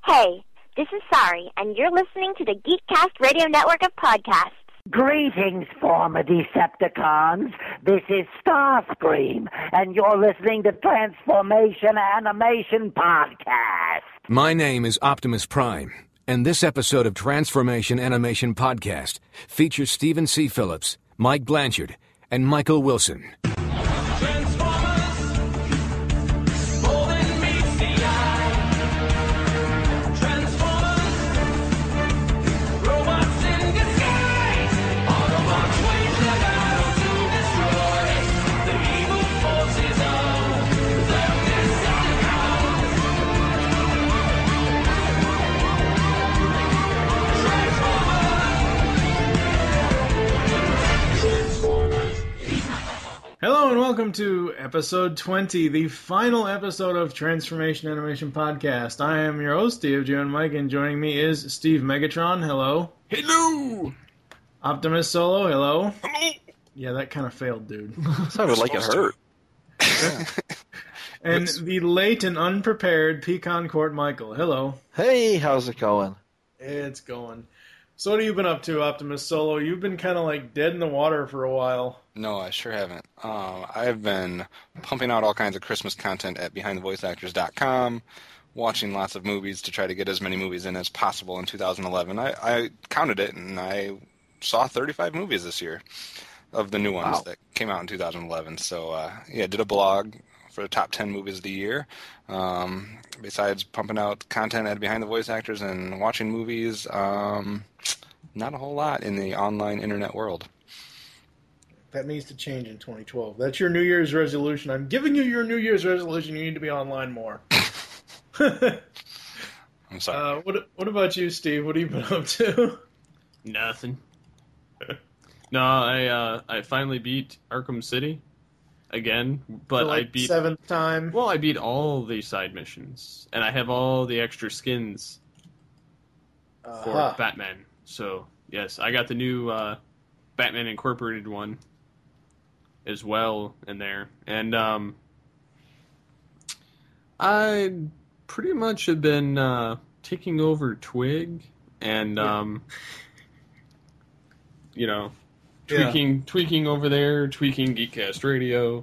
Hey, this is Sari, and you're listening to the Geekcast Radio Network of podcasts. Greetings, former Decepticons. This is Starscream, and you're listening to Transformation Animation Podcast. My name is Optimus Prime, and this episode of Transformation Animation Podcast features Stephen C. Phillips, Mike Blanchard, and Michael Wilson. Hello and welcome to episode 20, the final episode of Transformation Animation Podcast. I am your host, Steve, Joe, and Mike, and joining me is Steve Megatron. Hello. Hello. Optimus Solo. Hello. Hello. Yeah, that kind of failed, dude. Sounded like it hurt. And the late and unprepared Pecan Court Michael. Hello. Hey, how's it going? It's going. So what have you been up to, Optimus Solo? You've been kind of like dead in the water for a while. No, I sure haven't. I've been pumping out all kinds of Christmas content at BehindTheVoiceActors.com, watching lots of movies to try to get as many movies in as possible in 2011. I counted it, and I saw 35 movies this year of the new ones that came out in 2011. So, did a blog for the top 10 movies of the year. Besides pumping out content at Behind the Voice Actors and watching movies, not a whole lot in the online internet world. That needs to change in 2012. That's your New Year's resolution. I'm giving you your New Year's resolution. You need to be online more. I'm sorry. What about you, Steve? What have you been up to? Nothing. No, I finally beat Arkham City again, but For like I beat 7th time. Well, I beat all the side missions, and I have all the extra skins for Batman. So yes, I got the new Batman Incorporated one as well in there, and I pretty much have been taking over Twig and tweaking over there, tweaking Geekcast Radio.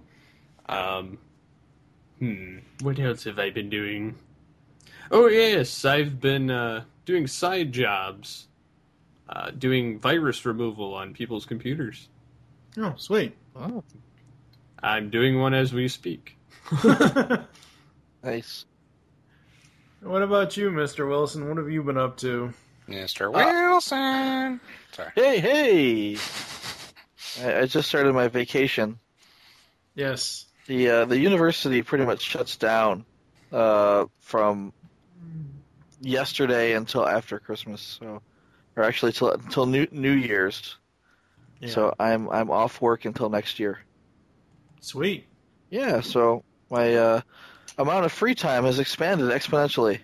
What else have I been doing? Oh yes, I've been doing side jobs, doing virus removal on people's computers. Oh, sweet. Oh, I'm doing one as we speak. nice. What about you, Mr. Wilson? What have you been up to? Mr. Wilson! Sorry. Hey! I just started my vacation. Yes. The university pretty much shuts down from yesterday until after Christmas, or actually until New Year's. Yeah. So I'm off work until next year. Sweet. Yeah, so my amount of free time has expanded exponentially.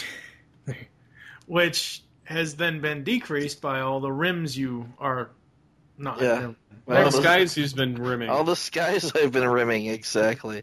Which has then been decreased by all the rims you are not. Yeah. All the skies he's been rimming. All the skies I've been rimming, exactly.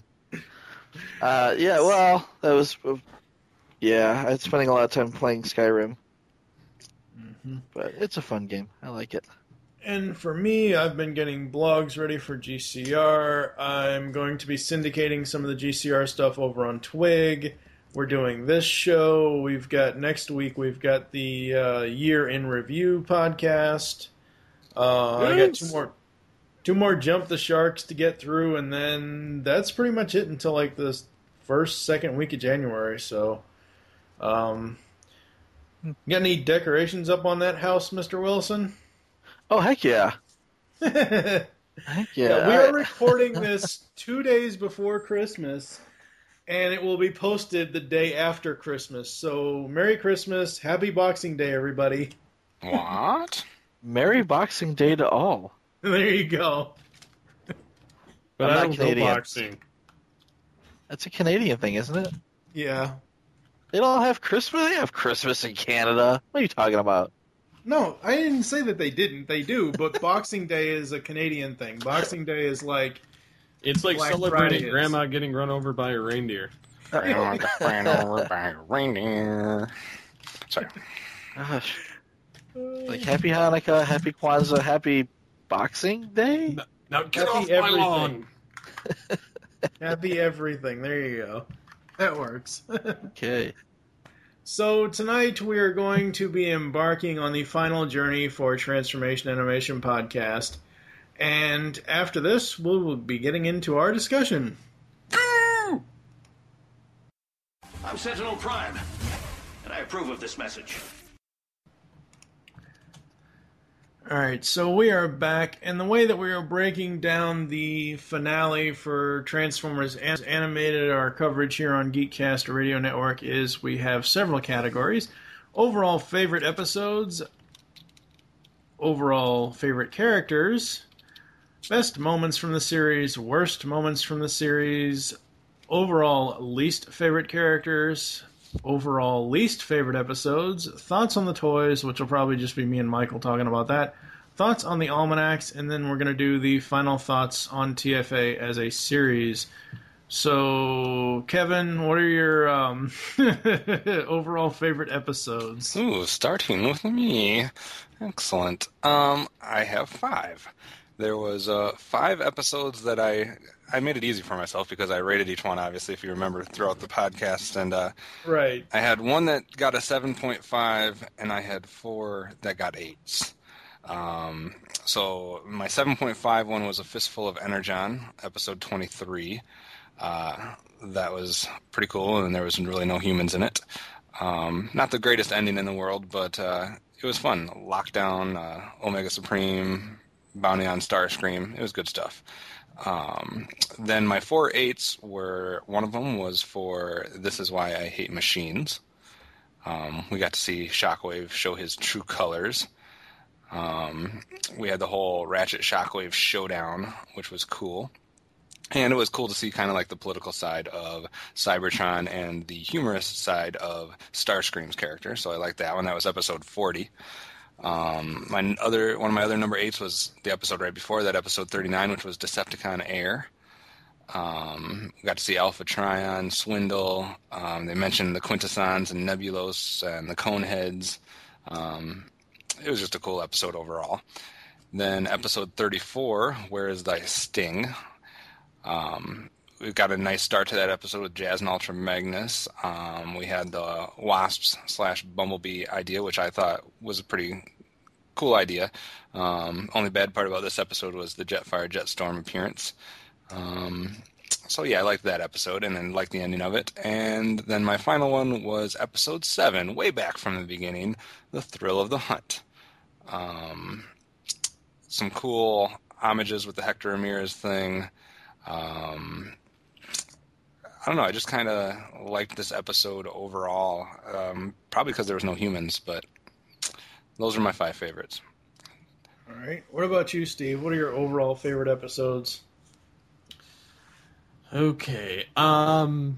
I'm spending a lot of time playing Skyrim. Mm-hmm. But it's a fun game. I like it. And for me, I've been getting blogs ready for GCR. I'm going to be syndicating some of the GCR stuff over on Twig. We're doing this show. Next week, we've got the Year in Review podcast. I got two more Jump the Sharks to get through, and then that's pretty much it until like the second week of January. So, you got any decorations up on that house, Mr. Wilson? Oh, heck yeah. Heck yeah. We are recording this 2 days before Christmas, and it will be posted the day after Christmas. So, Merry Christmas, Happy Boxing Day, everybody. What? Merry Boxing Day to all. There you go. But I'm I not don't Canadian. go boxing. That's a Canadian thing, isn't it? Yeah. They don't have Christmas? They have Christmas in Canada. What are you talking about? No, I didn't say that they didn't. They do, but Boxing Day is a Canadian thing. Boxing Day is like... It's like Black celebrating Friday is. Grandma getting run over by a reindeer. Ran over by a reindeer. Sorry. Gosh. Like, happy Hanukkah, happy Kwanzaa, happy Boxing Day? Now get Happy off my everything. lawn. Happy everything. There you go. That works. Okay. So tonight we are going to be embarking on the final journey for Transformation Animation Podcast. And after this, we will be getting into our discussion. I'm Sentinel Prime, and I approve of this message. Alright, so we are back, and the way that we are breaking down the finale for Transformers Animated, our coverage here on Geekcast Radio Network, is we have several categories. Overall favorite episodes, overall favorite characters, best moments from the series, worst moments from the series, overall least favorite characters, overall least favorite episodes, thoughts on the toys, which will probably just be me and Michael talking about that, thoughts on the almanacs, and then we're going to do the final thoughts on TFA as a series. So, Kevin, what are your overall favorite episodes? Ooh, starting with me. Excellent. I have 5. There was 5 episodes that I made it easy for myself because I rated each one, obviously, if you remember, throughout the podcast. And Right. I had one that got a 7.5, and I had 4 that got 8s. So my 7.5 one was A Fistful of Energon, episode 23. That was pretty cool, and there was really no humans in it. Not the greatest ending in the world, but it was fun. Lockdown, Omega Supreme, Bounty on Starscream. It was good stuff. Then my 4 8s were, one of them was for This Is Why I Hate Machines. We got to see Shockwave show his true colors. We had the whole Ratchet Shockwave showdown, which was cool. And it was cool to see kind of like the political side of Cybertron and the humorous side of Starscream's character. So I liked that one. That was episode 40. One of my other number 8s was the episode right before that, episode 39, which was Decepticon Air. We got to see Alpha Trion, Swindle. They mentioned the Quintessons and Nebulos and the Coneheads. It was just a cool episode overall. Then episode 34, Where Is Thy Sting? We got a nice start to that episode with Jazz and Ultra Magnus. We had the Wasps/Bumblebee idea, which I thought was a pretty cool idea. Only bad part about this episode was the Jetfire Jetstorm appearance. So yeah, I liked that episode and then liked the ending of it. And then my final one was episode 7, way back from the beginning, The Thrill of the Hunt. Some cool homages with the Hector Ramirez thing. I don't know, I just kind of liked this episode overall. Probably because there was no humans, but those are my 5 favorites. All right. What about you, Steve? What are your overall favorite episodes? Okay. Don't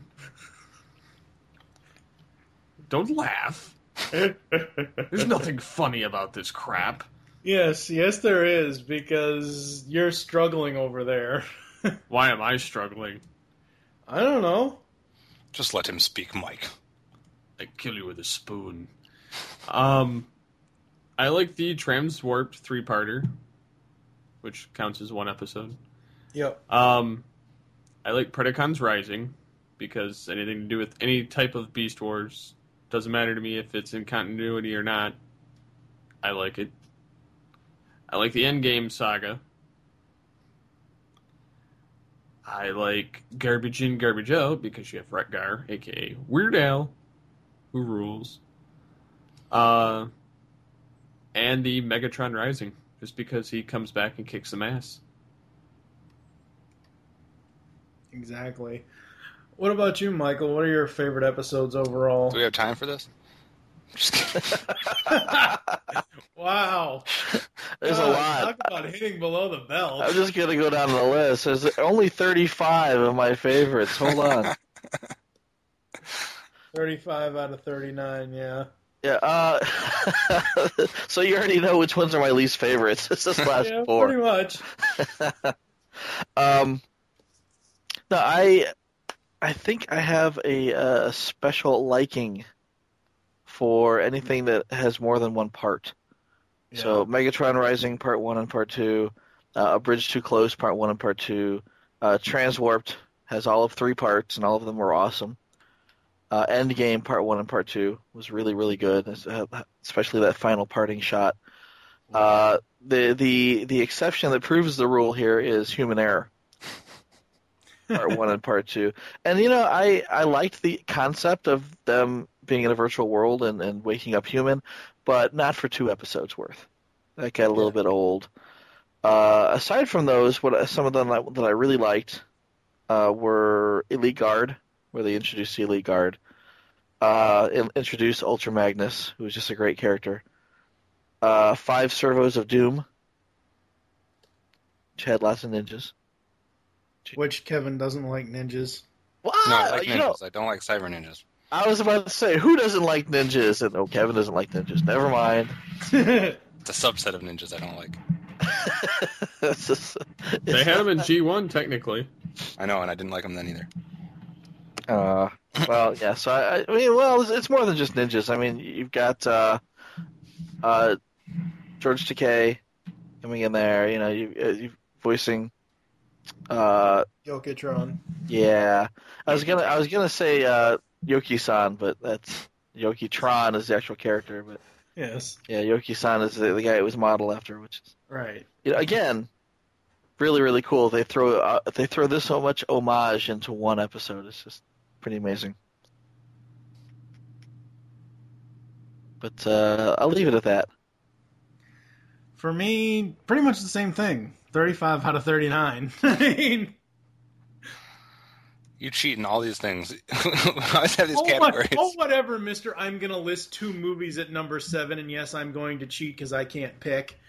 laugh. There's nothing funny about this crap. Yes, there is, because you're struggling over there. Why am I struggling? I don't know. Just let him speak, Mike. I kill you with a spoon. I like the Transwarped 3-parter, which counts as 1 episode. Yep. I like Predacons Rising, because anything to do with any type of Beast Wars, doesn't matter to me if it's in continuity or not, I like it. I like the Endgame saga. I like Garbage In, Garbage Out, because you have Wreck-Gar, a.k.a. Weird Al, who rules. And the Megatron Rising, just because he comes back and kicks some ass. Exactly. What about you, Michael? What are your favorite episodes overall? Do we have time for this? Just kidding. Wow. There's a lot. Talk about hitting below the belt. I'm just going to go down the list. There's only 35 of my favorites. Hold on. 35 out of 39, yeah. Yeah, so you already know which ones are my least favorites. It's this last 4. Pretty much. No, I think I have a special liking for anything that has more than one part. Yeah. So Megatron Rising Part 1 and Part 2, A Bridge Too Close Part 1 and Part 2, Transwarped has all of 3 parts, and all of them were awesome. Endgame Part 1 and Part 2 was really, really good, especially that final parting shot. The exception that proves the rule here is Human Error. Part 1 and Part 2. And, I liked the concept of them being in a virtual world and waking up human, but not for 2 episodes worth. That got a little bit old. Aside from those, some of them that I really liked were Elite Guard, where they introduced the Elite Guard. Introduced Ultra Magnus, who was just a great character. 5 Servos of Doom, which had lots of ninjas. Which Kevin doesn't like ninjas. What? No, I like ninjas. I don't like cyber ninjas. I was about to say, who doesn't like ninjas? And Kevin doesn't like ninjas. Never mind. It's a subset of ninjas I don't like. They had them in G1, technically. I know, and I didn't like them then either. Well, yeah. So I mean, it's more than just ninjas. I mean, you've got George Takei coming in there. You voicing Yokotron. Yeah, I was gonna say Yoki-san, but that's Yoki-tron is the actual character. But Yes. yeah, Yoki-san is the guy it was modeled after, which is Right. Again, really, really cool. They throw this so much homage into one episode. It's just pretty amazing. But I'll leave it at that. For me, pretty much the same thing. 35 out of 39. I mean, you cheat in all these things. I always have these categories. Whatever, mister. I'm going to list 2 movies at number 7, and yes, I'm going to cheat because I can't pick.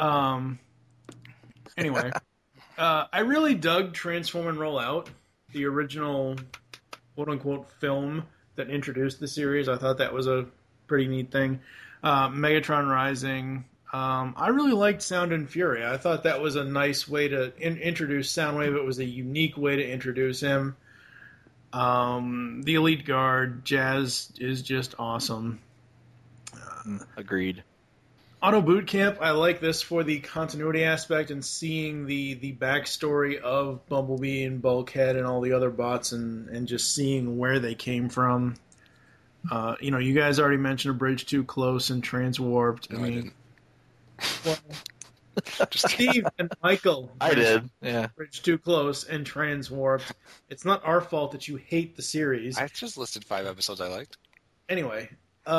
Anyway, I really dug Transform and Roll Out, the original quote-unquote film that introduced the series. I thought that was a pretty neat thing. Megatron Rising. I really liked Sound and Fury. I thought that was a nice way to introduce Soundwave. It was a unique way to introduce him. The Elite Guard, Jazz is just awesome. Agreed. Auto Boot Camp, I like this for the continuity aspect and seeing the backstory of Bumblebee and Bulkhead and all the other bots and just seeing where they came from. You guys already mentioned A Bridge Too Close and Transwarped. No, I didn't. Well, Steve and Michael. I did, yeah. Bridge Too Close and Transwarped. It's not our fault that you hate the series. I just listed 5 episodes I liked. Anyway,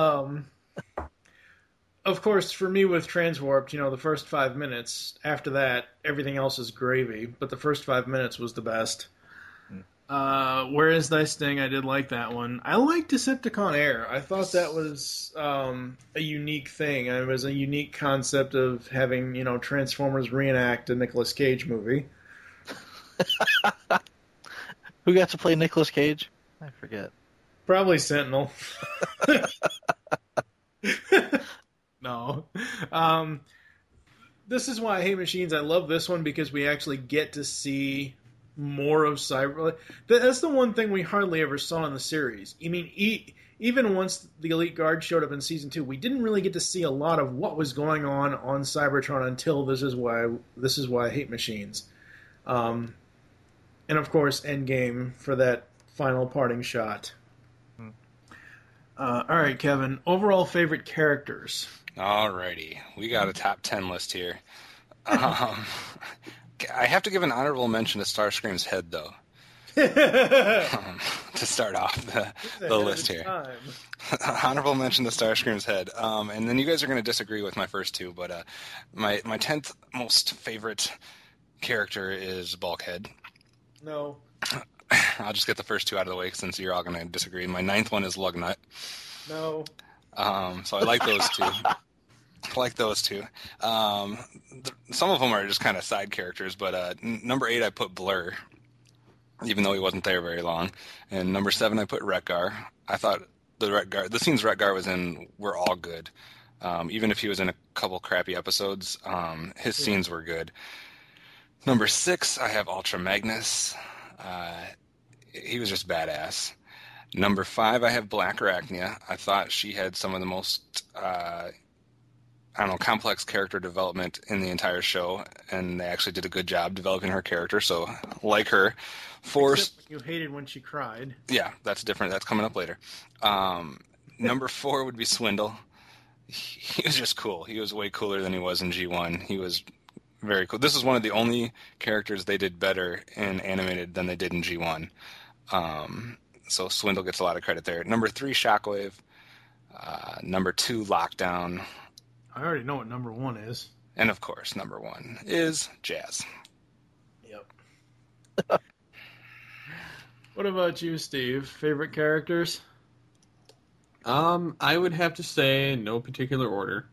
of course, for me with Transwarped, the first 5 minutes. After that, everything else is gravy. But the first 5 minutes was the best. Where Is Thy Sting? I did like that one. I liked Decepticon Air. I thought that was a unique thing. It was a unique concept of having, Transformers reenact a Nicolas Cage movie. Who got to play Nicolas Cage? I forget. Probably Sentinel. No. This is why I hate machines. I love this one because we actually get to see more of Cyber. That's the one thing we hardly ever saw in the series. I mean, even once the Elite Guard showed up in Season 2, we didn't really get to see a lot of what was going on Cybertron until This is why I hate machines. And of course, Endgame for that final parting shot. All right, Kevin. Overall favorite characters. Alrighty, we got a top 10 list here. I have to give an honorable mention to Starscream's head, though. To start off the list here. Honorable mention to Starscream's head. And then you guys are going to disagree with my first 2, but my 10th most favorite character is Bulkhead. No. I'll just get the first 2 out of the way since you're all going to disagree. My 9th one is Lugnut. No. So I like those 2. Some of them are just kind of side characters, but number 8 I put Blur, even though he wasn't there very long. And number 7 I put Retgar. I thought the scenes Retgar was in were all good. Even if he was in a couple crappy episodes, his scenes were good. Number 6 I have Ultra Magnus. He was just badass. Number 5, I have Black Arachnia. I thought she had some of the most, complex character development in the entire show, and they actually did a good job developing her character, so like her. Except you hated when she cried. Yeah, that's different. That's coming up later. Number 4 would be Swindle. He was just cool. He was way cooler than he was in G1. He was very cool. This is one of the only characters they did better in animated than they did in G1. So Swindle gets a lot of credit there. Number 3, Shockwave. Number 2, Lockdown. I already know what number 1 is. And of course, number 1 is Jazz. Yep. What about you, Steve? Favorite characters? I would have to say in no particular order.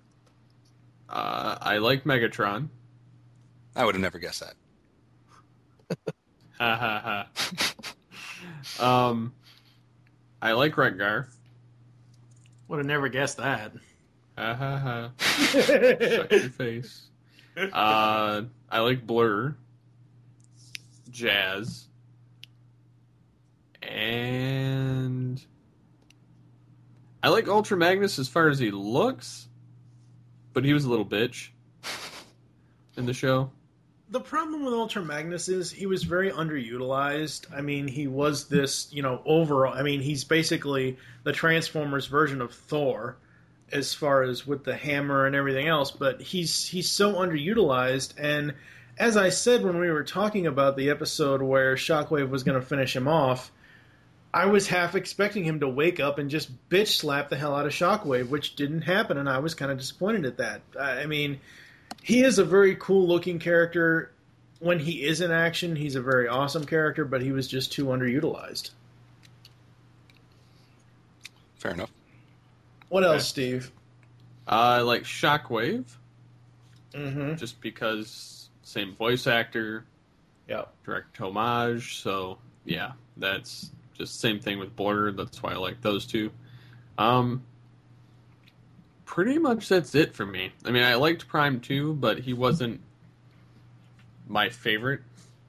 I like Megatron. I would have never guessed that. Ha ha ha. I like Rengar. Would have never guessed that. Ha ha ha. Suck your face. I like Blur. Jazz. And I like Ultra Magnus as far as he looks, but he was a little bitch in the show. The problem with Ultra Magnus is he was very underutilized. I mean, he was this, overall. I mean, he's basically the Transformers version of Thor as far as with the hammer and everything else, but he's so underutilized. And as I said when we were talking about the episode where Shockwave was going to finish him off, I was half expecting him to wake up and just bitch slap the hell out of Shockwave, which didn't happen, and I was kind of disappointed at that. I mean, he is a very cool-looking character. When he is in action, he's a very awesome character, but he was just too underutilized. Fair enough. What else, Steve? I like Shockwave. Mm-hmm. Just because same voice actor, direct homage, so yeah, that's just same thing with Blur. That's why I like those two. Pretty much that's it for me. I mean, I liked Prime too, but he wasn't my favorite.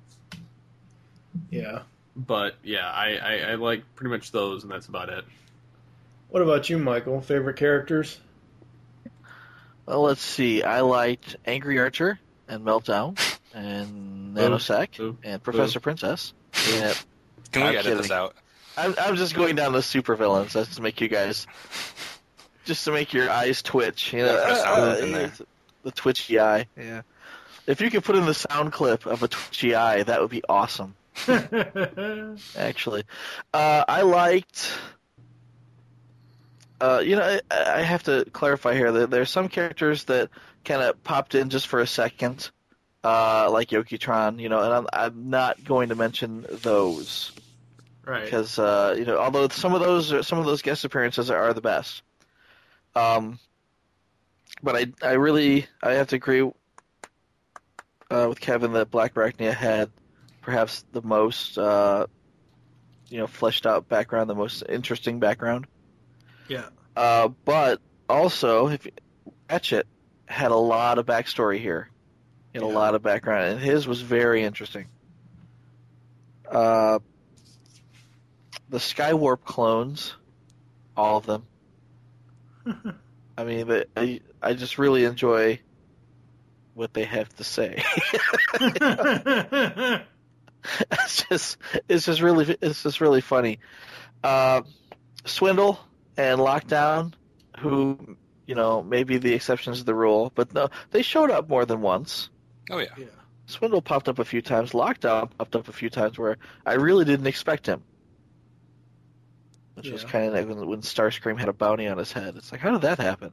Yeah. But yeah, I like pretty much those, and that's about it. What about you, Michael? Favorite characters? Well, let's see. I liked Angry Archer and Meltdown and Nanosec and Professor Princess. Yeah. Can we edit this out? I'm just going down the supervillains. That's to make you guys, just to make your eyes twitch. You know, the twitchy eye. Yeah. If you could put in the sound clip of a twitchy eye, that would be awesome. Actually, I liked. I have to clarify here that there's some characters that kind of popped in just for a second, like Yokitron, and I'm not going to mention those, right? Because although some of those guest appearances are the best, but I have to agree with Kevin that Black Arachnia had perhaps the most fleshed out background, the most interesting background. Yeah. But also, Ratchet had a lot of backstory here. He had a lot of background, and his was very interesting. The Skywarp clones, all of them. I mean, I just really enjoy what they have to say. It's just really funny. Swindle and Lockdown, who, may be the exceptions to the rule, but no, they showed up more than once. Oh, yeah. Swindle popped up a few times. Lockdown popped up a few times where I really didn't expect him. Which was kind of like when Starscream had a bounty on his head. It's like, how did that happen?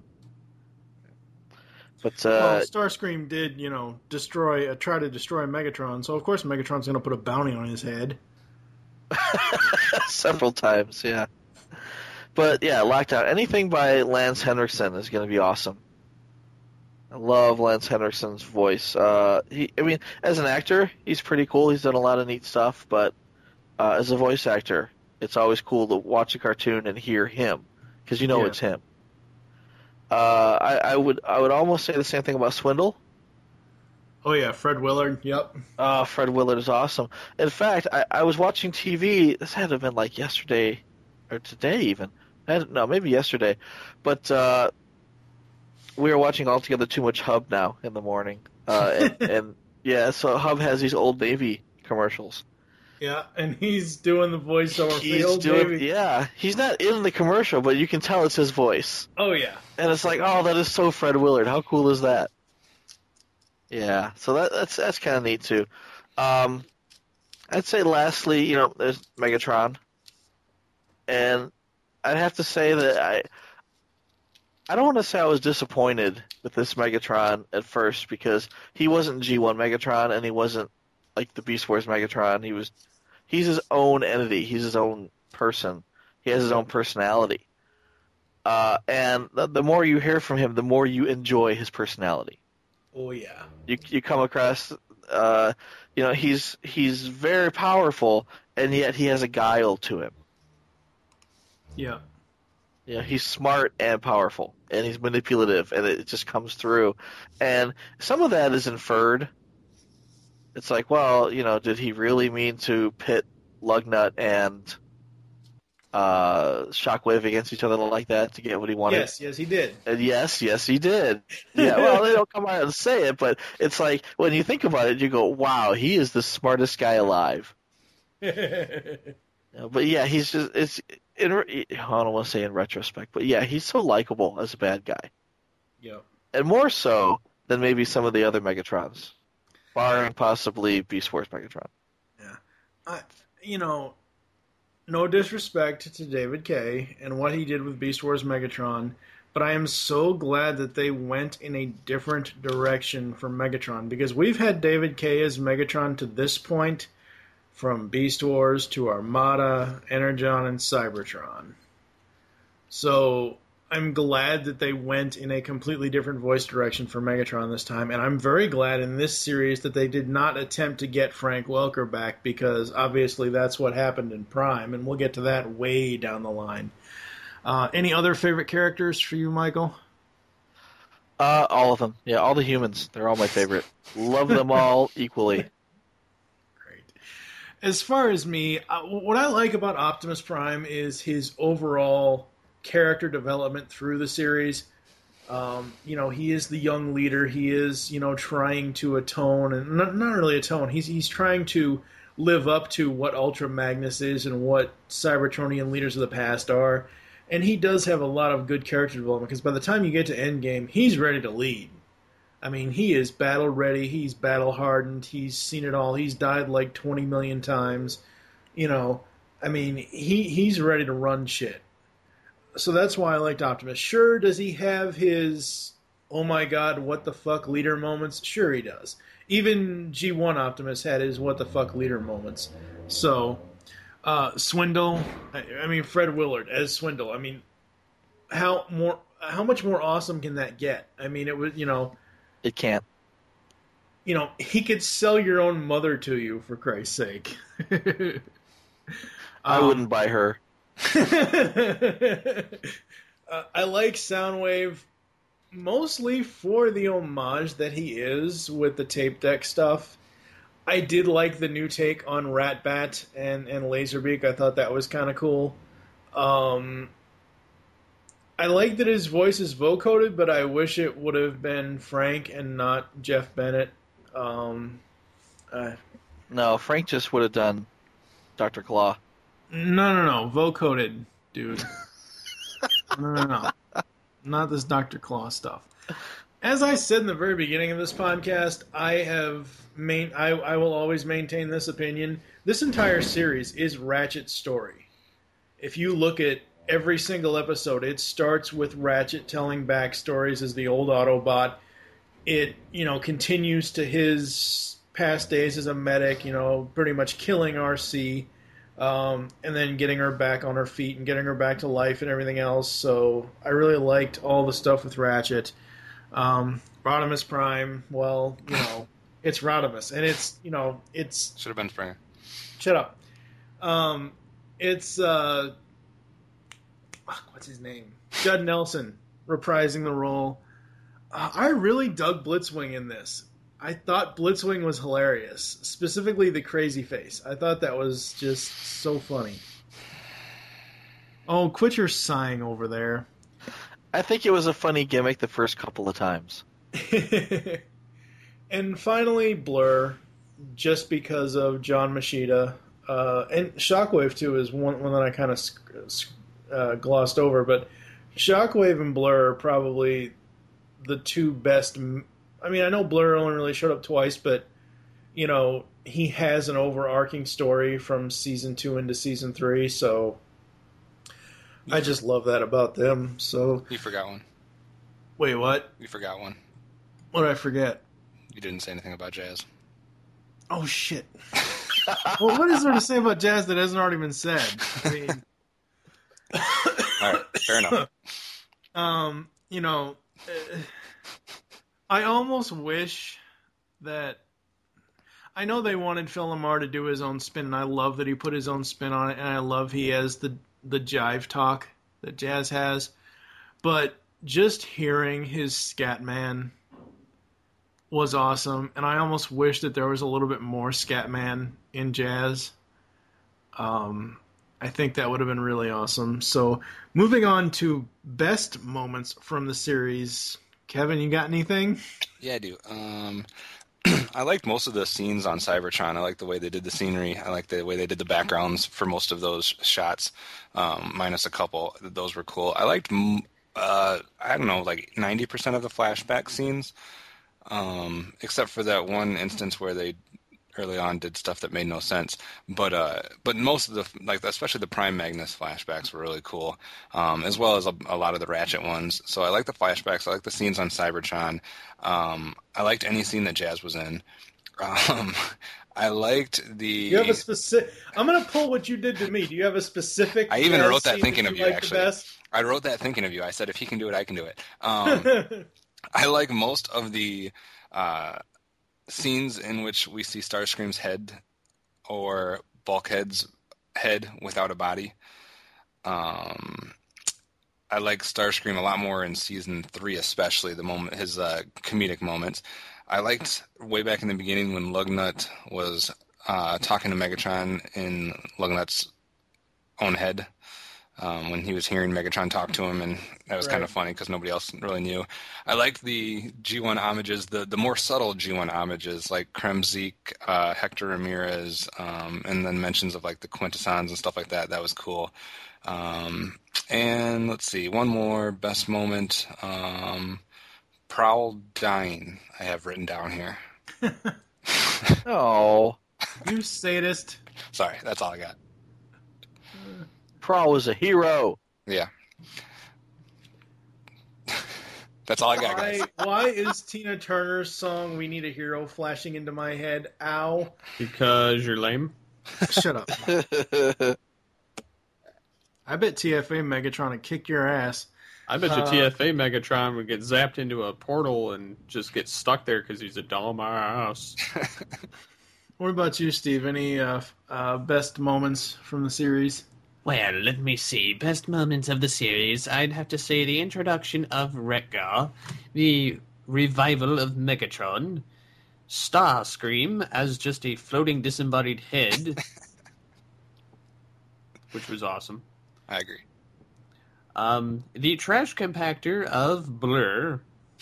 But Starscream did, try to destroy Megatron, so of course Megatron's going to put a bounty on his head. Several times, yeah. But yeah, Lockdown. Anything by Lance Henriksen is going to be awesome. I love Lance Henriksen's voice. As an actor, he's pretty cool. He's done a lot of neat stuff. But as a voice actor, it's always cool to watch a cartoon and hear him because it's him. I would almost say the same thing about Swindle. Oh yeah, Fred Willard. Yep. Fred Willard is awesome. In fact, I was watching TV. This had to have been like yesterday or today even. No, maybe yesterday. But we were watching Altogether Too Much Hub now in the morning. And yeah, so Hub has these Old Navy commercials. Yeah, and he's doing the voiceover for the Old Navy. Yeah, he's not in the commercial, but you can tell it's his voice. Oh, yeah. And it's like, oh, that is so Fred Willard. How cool is that? Yeah, so that's kind of neat, too. I'd say lastly, there's Megatron. And I'd have to say that I don't want to say I was disappointed with this Megatron at first, because he wasn't G1 Megatron, and he wasn't like the Beast Wars Megatron. He's his own entity. He's his own person. He has his own personality. And the more you hear from him, the more you enjoy his personality. Oh yeah. You come across, he's very powerful, and yet he has a guile to him. Yeah. Yeah, he's smart and powerful, and he's manipulative, and it just comes through. And some of that is inferred. It's like, well, did he really mean to pit Lugnut and Shockwave against each other like that to get what he wanted? Yes, he did. And yes, he did. Yeah, well, they don't come out and say it, but it's like, when you think about it, you go, wow, he is the smartest guy alive. But yeah, he's just, I don't want to say in retrospect, but yeah, he's so likable as a bad guy. Yeah. And more so than maybe some of the other Megatrons. Barring possibly Beast Wars Megatron. Yeah. No disrespect to David Kaye and what he did with Beast Wars Megatron, but I am so glad that they went in a different direction for Megatron, because we've had David Kaye as Megatron to this point, from Beast Wars to Armada, Energon, and Cybertron. So I'm glad that they went in a completely different voice direction for Megatron this time, and I'm very glad in this series that they did not attempt to get Frank Welker back, because obviously that's what happened in Prime, and we'll get to that way down the line. Any other favorite characters for you, Michael? All of them. Yeah, all the humans. They're all my favorite. Love them all equally. As far as me, what I like about Optimus Prime is his overall character development through the series. He is the young leader. He is, trying to atone, and not really atone. He's trying to live up to what Ultra Magnus is and what Cybertronian leaders of the past are. And he does have a lot of good character development, because by the time you get to Endgame, he's ready to lead. I mean, he is battle ready. He's battle hardened. He's seen it all. He's died like 20 million times. He's ready to run shit. So that's why I liked Optimus. Sure, does he have his, oh my god, what the fuck leader moments? Sure he does. Even G1 Optimus had his what the fuck leader moments. So, Swindle, Fred Willard as Swindle. How much more awesome can that get? It was, It can't. He could sell your own mother to you, for Christ's sake. I wouldn't buy her. I like Soundwave mostly for the homage that he is with the tape deck stuff. I did like the new take on Ratbat and Laserbeak. I thought that was kind of cool. I like that his voice is vocoded, but I wish it would have been Frank and not Jeff Bennett. No, Frank just would have done Dr. Claw. No. Vocoded, dude. No. Not this Dr. Claw stuff. As I said in the very beginning of this podcast, I will always maintain this opinion. This entire series is Ratchet's story. If you look at every single episode, it starts with Ratchet telling backstories as the old Autobot. It, continues to his past days as a medic, pretty much killing RC, and then getting her back on her feet and getting her back to life and everything else. So I really liked all the stuff with Ratchet. Rodimus Prime, well, it's Rodimus, and it's should have been Frank. Shut up. It's what's his name? Judd Nelson reprising the role. I really dug Blitzwing in this. I thought Blitzwing was hilarious, specifically the crazy face. I thought that was just so funny. Oh, quit your sighing over there. I think it was a funny gimmick the first couple of times. And finally, Blur, just because of John Machida. And Shockwave, too, is one that I kind of glossed over. But Shockwave and Blur are probably the two best. I mean, I know Blur only really showed up twice, but, you know, he has an overarching story from Season 2 into Season 3, so I just love that about them. So You forgot one. Wait, what? You forgot one. What did I forget? You didn't say anything about Jazz. Oh, shit. Well, what is there to say about Jazz that hasn't already been said? I mean... All right, fair enough. You know, I almost wish that... I know they wanted Phil LaMarr to do his own spin, and I love that he put his own spin on it, and I love he has the jive talk that Jazz has. But just hearing his Scatman was awesome, and I almost wish that there was a little bit more Scatman in Jazz. I think that would have been really awesome. So, moving on to best moments from the series. Kevin, you got anything? Yeah, I do. I liked most of the scenes on Cybertron. I liked the way they did the scenery. I liked the way they did the backgrounds for most of those shots, minus a couple. Those were cool. I liked, I don't know, like 90% of the flashback scenes, except for that one instance where they early on did stuff that made no sense. But most of the, like, especially the Prime Magnus flashbacks were really cool, as well as a lot of the Ratchet ones. So I like the flashbacks. I like the scenes on Cybertron. I liked any scene that Jazz was in. I liked the... You have a specific... I'm going to pull what you did to me. Do you have a specific... I even wrote that thinking of you, like actually. I wrote that thinking of you. I said, if he can do it, I can do it. I like most of the scenes in which we see Starscream's head or Bulkhead's head without a body. I like Starscream a lot more in Season 3, especially his comedic moments. I liked way back in the beginning when Lugnut was talking to Megatron in Lugnut's own head, when he was hearing Megatron talk to him, and that was kind of funny because nobody else really knew. I liked the G1 homages, the more subtle G1 homages, like Kremzik, Hector Ramirez, and then mentions of like the Quintessons and stuff like that. That was cool. And let's see, one more best moment. Prowl dying, I have written down here. Oh, you sadist. Sorry, that's all I got. Prowl was a hero. Yeah. That's all I got, guys. Why is Tina Turner's song "We Need a Hero" flashing into my head? Ow. Because you're lame? Shut up. I bet TFA Megatron would kick your ass. I bet you TFA Megatron would get zapped into a portal and just get stuck there because he's a dumbass. What about you, Steve? Any best moments from the series? Well, let me see. Best moments of the series, I'd have to say the introduction of Wreck-Gar, the revival of Megatron, Starscream as just a floating disembodied head, which was awesome. I agree. The trash compactor of Blur.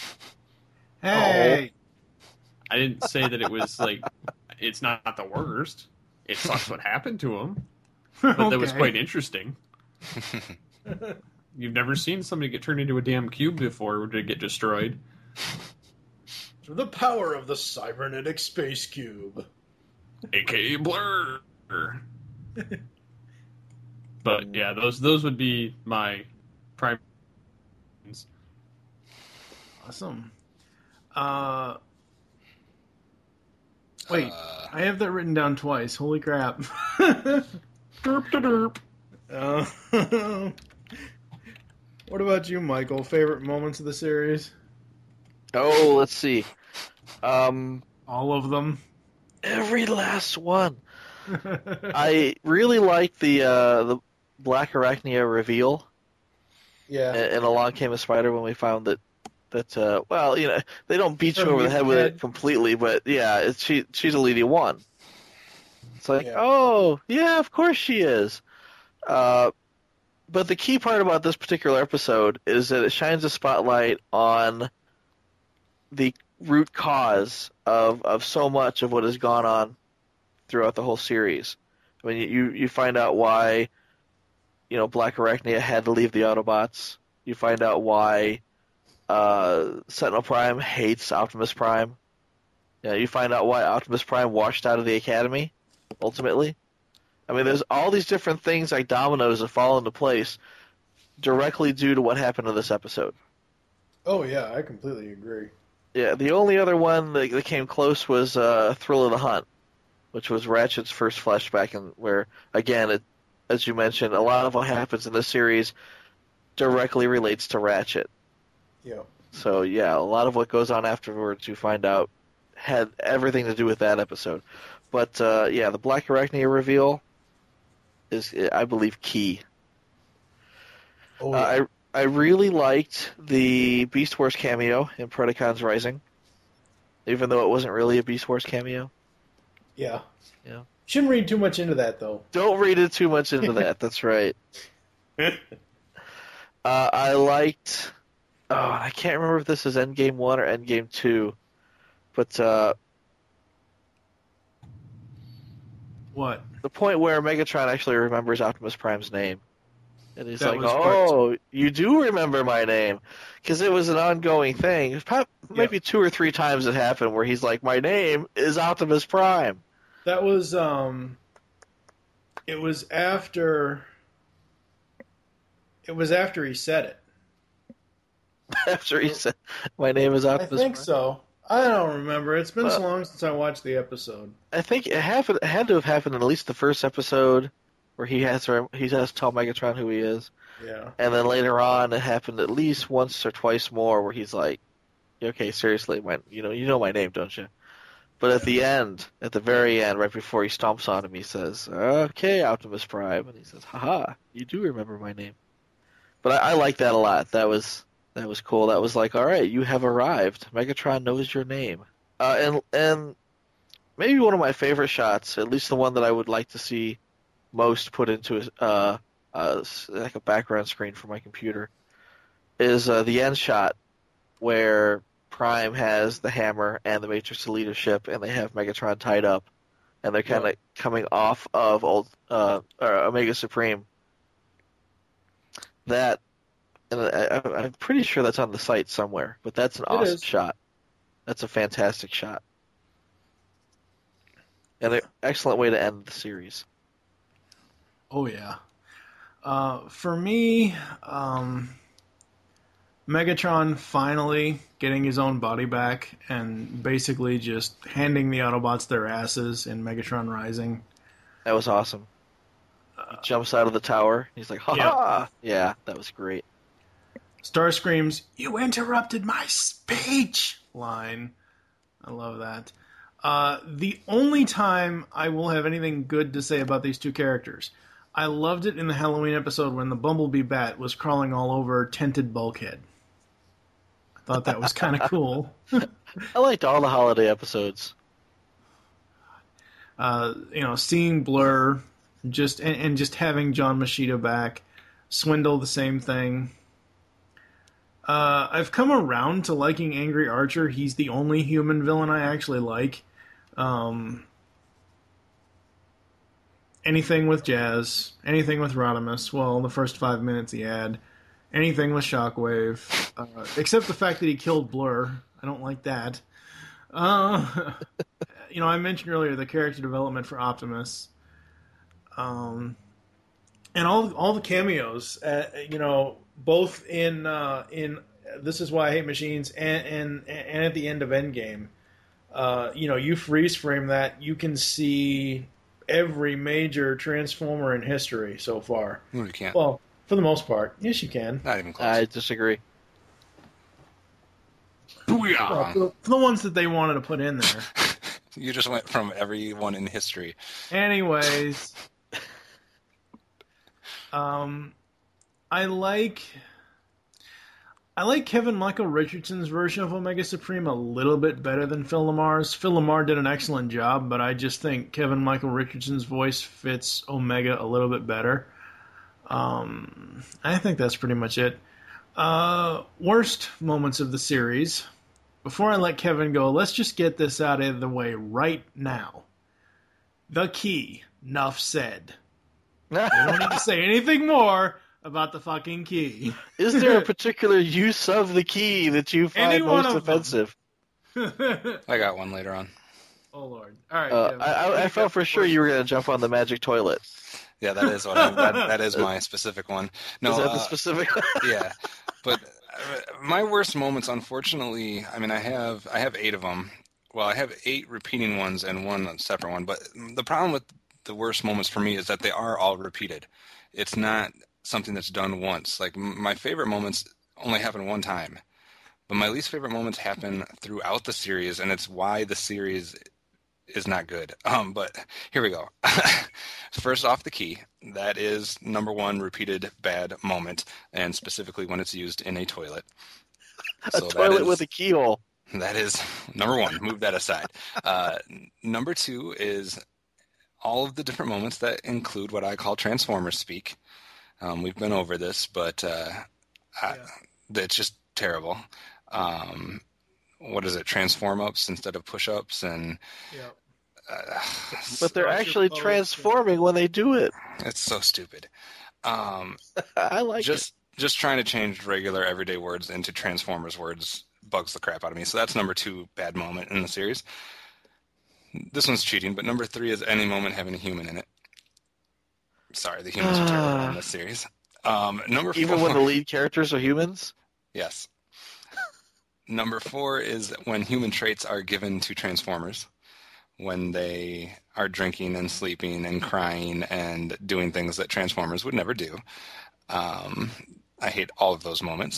Hey! I didn't say that it was, like, it's not the worst. It sucks what happened to him. But that was quite interesting. You've never seen somebody get turned into a damn cube before or to get destroyed. The power of the cybernetic space cube. A.K.A. Blur. But, yeah, those would be my prime... Awesome. Wait, I have that written down twice. Holy crap. Derp. What about you, Michael? Favorite moments of the series? Oh, let's see. All of them? Every last one. I really like the Black Arachnia reveal. Yeah. And Along Came a Spider when we found that well, you know, they don't beat you over the head with it completely, but yeah, she's a Lady One. It's like, oh, yeah, of course she is. But the key part about this particular episode is that it shines a spotlight on the root cause of so much of what has gone on throughout the whole series. I mean, you find out why, Black Arachnia had to leave the Autobots. You find out why Sentinel Prime hates Optimus Prime. You find out why Optimus Prime washed out of the Academy, ultimately. I mean, there's all these different things like dominoes that fall into place directly due to what happened in this episode. Oh, yeah, I completely agree. Yeah, the only other one that came close was Thrill of the Hunt, which was Ratchet's first flashback, and where, again, as you mentioned, a lot of what happens in this series directly relates to Ratchet. Yeah. So, yeah, a lot of what goes on afterwards, you find out, had everything to do with that episode. But, yeah, the Black Arachnia reveal is, I believe, key. Oh, yeah. I really liked the Beast Wars cameo in Predacons Rising, even though it wasn't really a Beast Wars cameo. Yeah. Yeah. Shouldn't read too much into that, though. Don't read it too much into that. That's right. I liked... Oh, I can't remember if this is Endgame 1 or Endgame 2, but... What? The point where Megatron actually remembers Optimus Prime's name. And he's That like, was part oh, you do remember my name. Because it was an ongoing thing. Maybe 2 or 3 times it happened where he's like, my name is Optimus Prime. That was, it was after he said it. After he said, my name is Optimus Prime? I think so. I don't remember. It's been so long since I watched the episode. I think it had to have happened in at least the first episode where he has to tell Megatron who he is. Yeah. And then later on, it happened at least once or twice more where he's like, okay, seriously, you know my name, don't you? But at the very end, right before he stomps on him, he says, okay, Optimus Prime. And he says, haha, you do remember my name. But I like that a lot. That was cool. That was like, all right, you have arrived. Megatron knows your name. And maybe one of my favorite shots, at least the one that I would like to see most put into like a background screen for my computer, is the end shot where Prime has the hammer and the Matrix of Leadership, and they have Megatron tied up, and they're kind of coming off of Omega Supreme. That, and I'm pretty sure that's on the site somewhere, but that's an awesome shot. That's a fantastic shot. And an excellent way to end the series. Oh, yeah. For me, Megatron finally getting his own body back and basically just handing the Autobots their asses in Megatron Rising. That was awesome. He jumps out of the tower. He's like, ha-ha! Yeah, that was great. Starscream's, you interrupted my speech line. I love that. The only time I will have anything good to say about these two characters, I loved it in the Halloween episode when the Bumblebee Bat was crawling all over Tented Bulkhead. I thought that was kind of cool. I liked all the holiday episodes. Seeing Blur, just having John Machida back, Swindle, the same thing. I've come around to liking Angry Archer. He's the only human villain I actually like. Anything with Jazz, anything with Rodimus, well, the first 5 minutes he had, anything with Shockwave, except the fact that he killed Blur. I don't like that. I mentioned earlier the character development for Optimus. And all the cameos, both in This Is Why I Hate Machines and at the end of Endgame. You freeze frame that, you can see every major Transformer in history so far. No, you can't. Well, for the most part. Yes, you can. Not even close. I disagree. For the ones that they wanted to put in there. You just went from everyone in history. Anyways, I like Kevin Michael Richardson's version of Omega Supreme a little bit better than Phil Lamar's. Phil Lamar did an excellent job, but I just think Kevin Michael Richardson's voice fits Omega a little bit better. I think that's pretty much it. Worst moments of the series. Before I let Kevin go, let's just get this out of the way right now. The key. Nuff said. We don't need to say anything more about the fucking key. Is there a particular use of the key that you find most offensive? I got one later on. Oh, Lord. All right. I felt for sure you were going to jump on the magic toilet. Yeah, that is that is my specific one. No, is that the specific? Yeah, but my worst moments, unfortunately, I mean, I have 8 of them. Well, I have 8 repeating ones and 1 separate one. But the problem with the worst moments for me is that they are all repeated. It's not something that's done once. Like, my favorite moments only happen one time. But my least favorite moments happen throughout the series, and it's why the series is not good. But here we go. First off, the key. That is number 1 repeated bad moment, and specifically when it's used in a toilet. A toilet with a keyhole. That is number 1. Move that aside. Number 2 is all of the different moments that include what I call Transformers speak. We've been over this, but it's just terrible. What is it? Transform ups instead of push ups, and but they're actually transforming when they do it. It's so stupid. I like it. Just trying to change regular everyday words into Transformers words bugs the crap out of me. So that's number 2 bad moment in the series. This one's cheating, but number 3 is any moment having a human in it. Sorry, the humans are terrible in this series. Number 4, even when the lead characters are humans? Yes. Number 4 is when human traits are given to Transformers. When they are drinking and sleeping and crying and doing things that Transformers would never do. I hate all of those moments.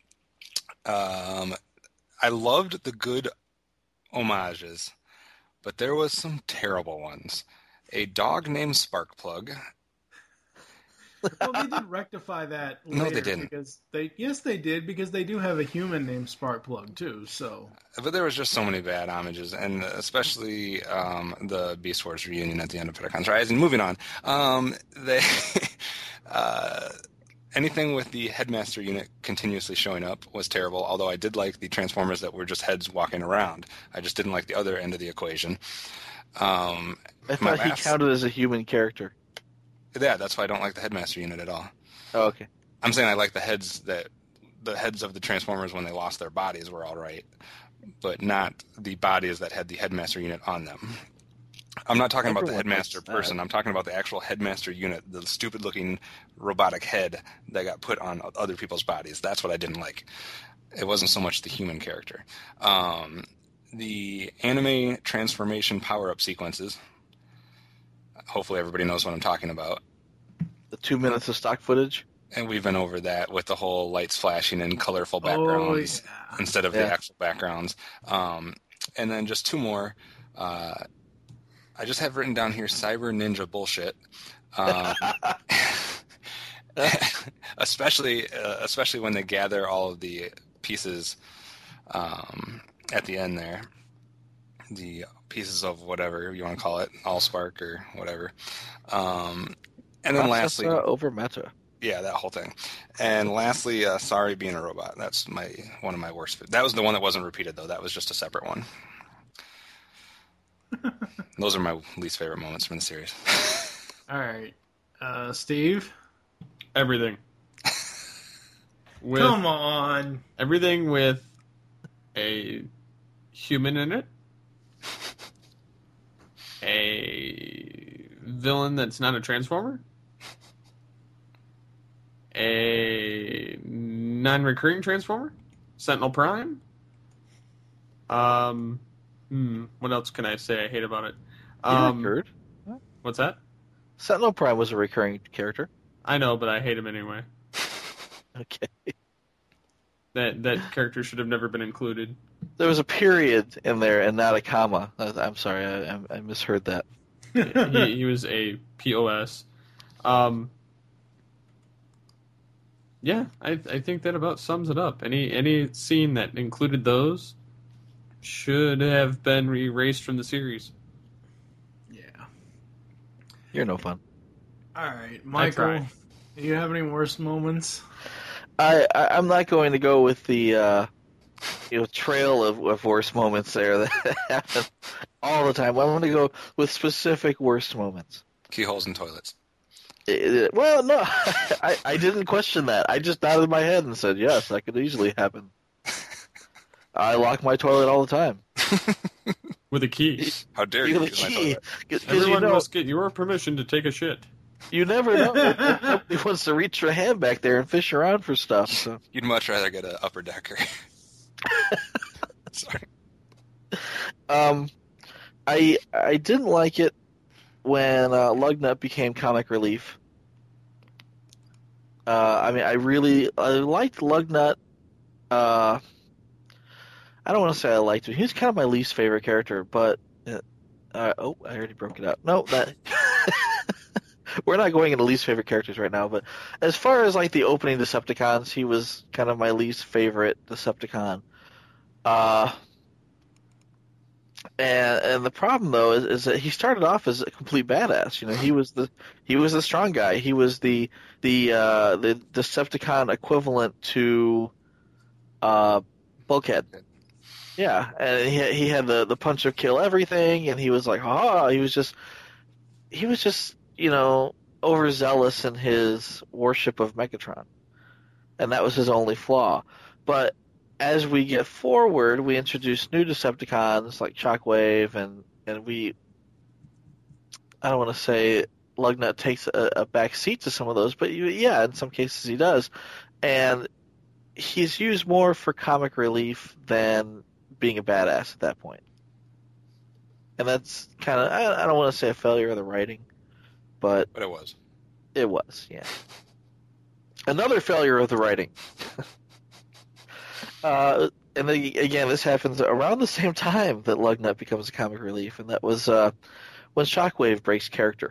I loved the good homages, but there was some terrible ones. A dog named Sparkplug. Well, they did rectify that later. No, they didn't. Because they did, because they do have a human named Sparkplug, too, so... But there was just so many bad homages, and especially the Beast Wars reunion at the end of Predacons Rising. Moving on. Anything with the Headmaster unit continuously showing up was terrible, although I did like the Transformers that were just heads walking around. I just didn't like the other end of the equation. I thought he counted as a human character. Yeah, that's why I don't like the Headmaster unit at all. Oh, okay. I'm saying I like the heads of the Transformers when they lost their bodies were all right, but not the bodies that had the Headmaster unit on them. I'm not talking about the Headmaster person. I'm talking about the actual Headmaster unit, the stupid-looking robotic head that got put on other people's bodies. That's what I didn't like. It wasn't so much the human character. The anime transformation power-up sequences. Hopefully everybody knows what I'm talking about. The 2 minutes of stock footage? And we've been over that with the whole lights flashing and colorful backgrounds instead of the actual backgrounds. And then just 2 more. I just have written down here Cyber Ninja bullshit. Especially when they gather all of the pieces at the end there. The pieces of whatever you want to call it, Allspark or whatever. And then lastly... over meta. Yeah, that whole thing. And lastly, Sorry Being a Robot. That's one of my worst... That was the one that wasn't repeated, though. That was just a separate one. Those are my least favorite moments from the series. All right. Steve? Everything. Come on. Everything with a human in it. A villain that's not a Transformer. A non-recurring Transformer. Sentinel Prime. What else can I say I hate about it? Recurred? What's that? Sentinel Prime was a recurring character. I know, but I hate him anyway. Okay. That character should have never been included. There was a period in there and not a comma. I'm sorry, I misheard that. he was a POS. Yeah, I think that about sums it up. Any scene that included those should have been erased from the series. Yeah. You're no fun. All right, Michael. Do you have any worst moments? I'm not going to go with the trail of worst moments there that happen all the time. I'm going to go with specific worst moments. Keyholes in toilets. Well, no, I didn't question that. I just nodded my head and said, yes, that could easily happen. I lock my toilet all the time. With a key. How dare you use my toilet? Everyone must get your permission to take a shit. You never know. Nobody wants to reach their hand back there and fish around for stuff. So. You'd much rather get an upper decker. Sorry. I didn't like it when Lugnut became comic relief. I liked Lugnut. I don't want to say I liked him. He was kind of my least favorite character, but I already broke it up. No, that we're not going into least favorite characters right now. But as far as like the opening Decepticons, he was kind of my least favorite Decepticon. And the problem though is that he started off as a complete badass. You know, he was the strong guy. He was the Decepticon equivalent to Bulkhead. Yeah, and he had the punch of kill everything, and he was like, he was just overzealous in his worship of Megatron, and that was his only flaw. But as we get forward, we introduce new Decepticons like Shockwave, and I don't want to say Lugnut takes a back seat to some of those, but yeah, in some cases he does, and he's used more for comic relief than being a badass at that point. And that's kind of, I don't want to say a failure of the writing, but it was. It was, yeah. Another failure of the writing. And then, again, this happens around the same time that Lugnut becomes a comic relief, and that was when Shockwave breaks character.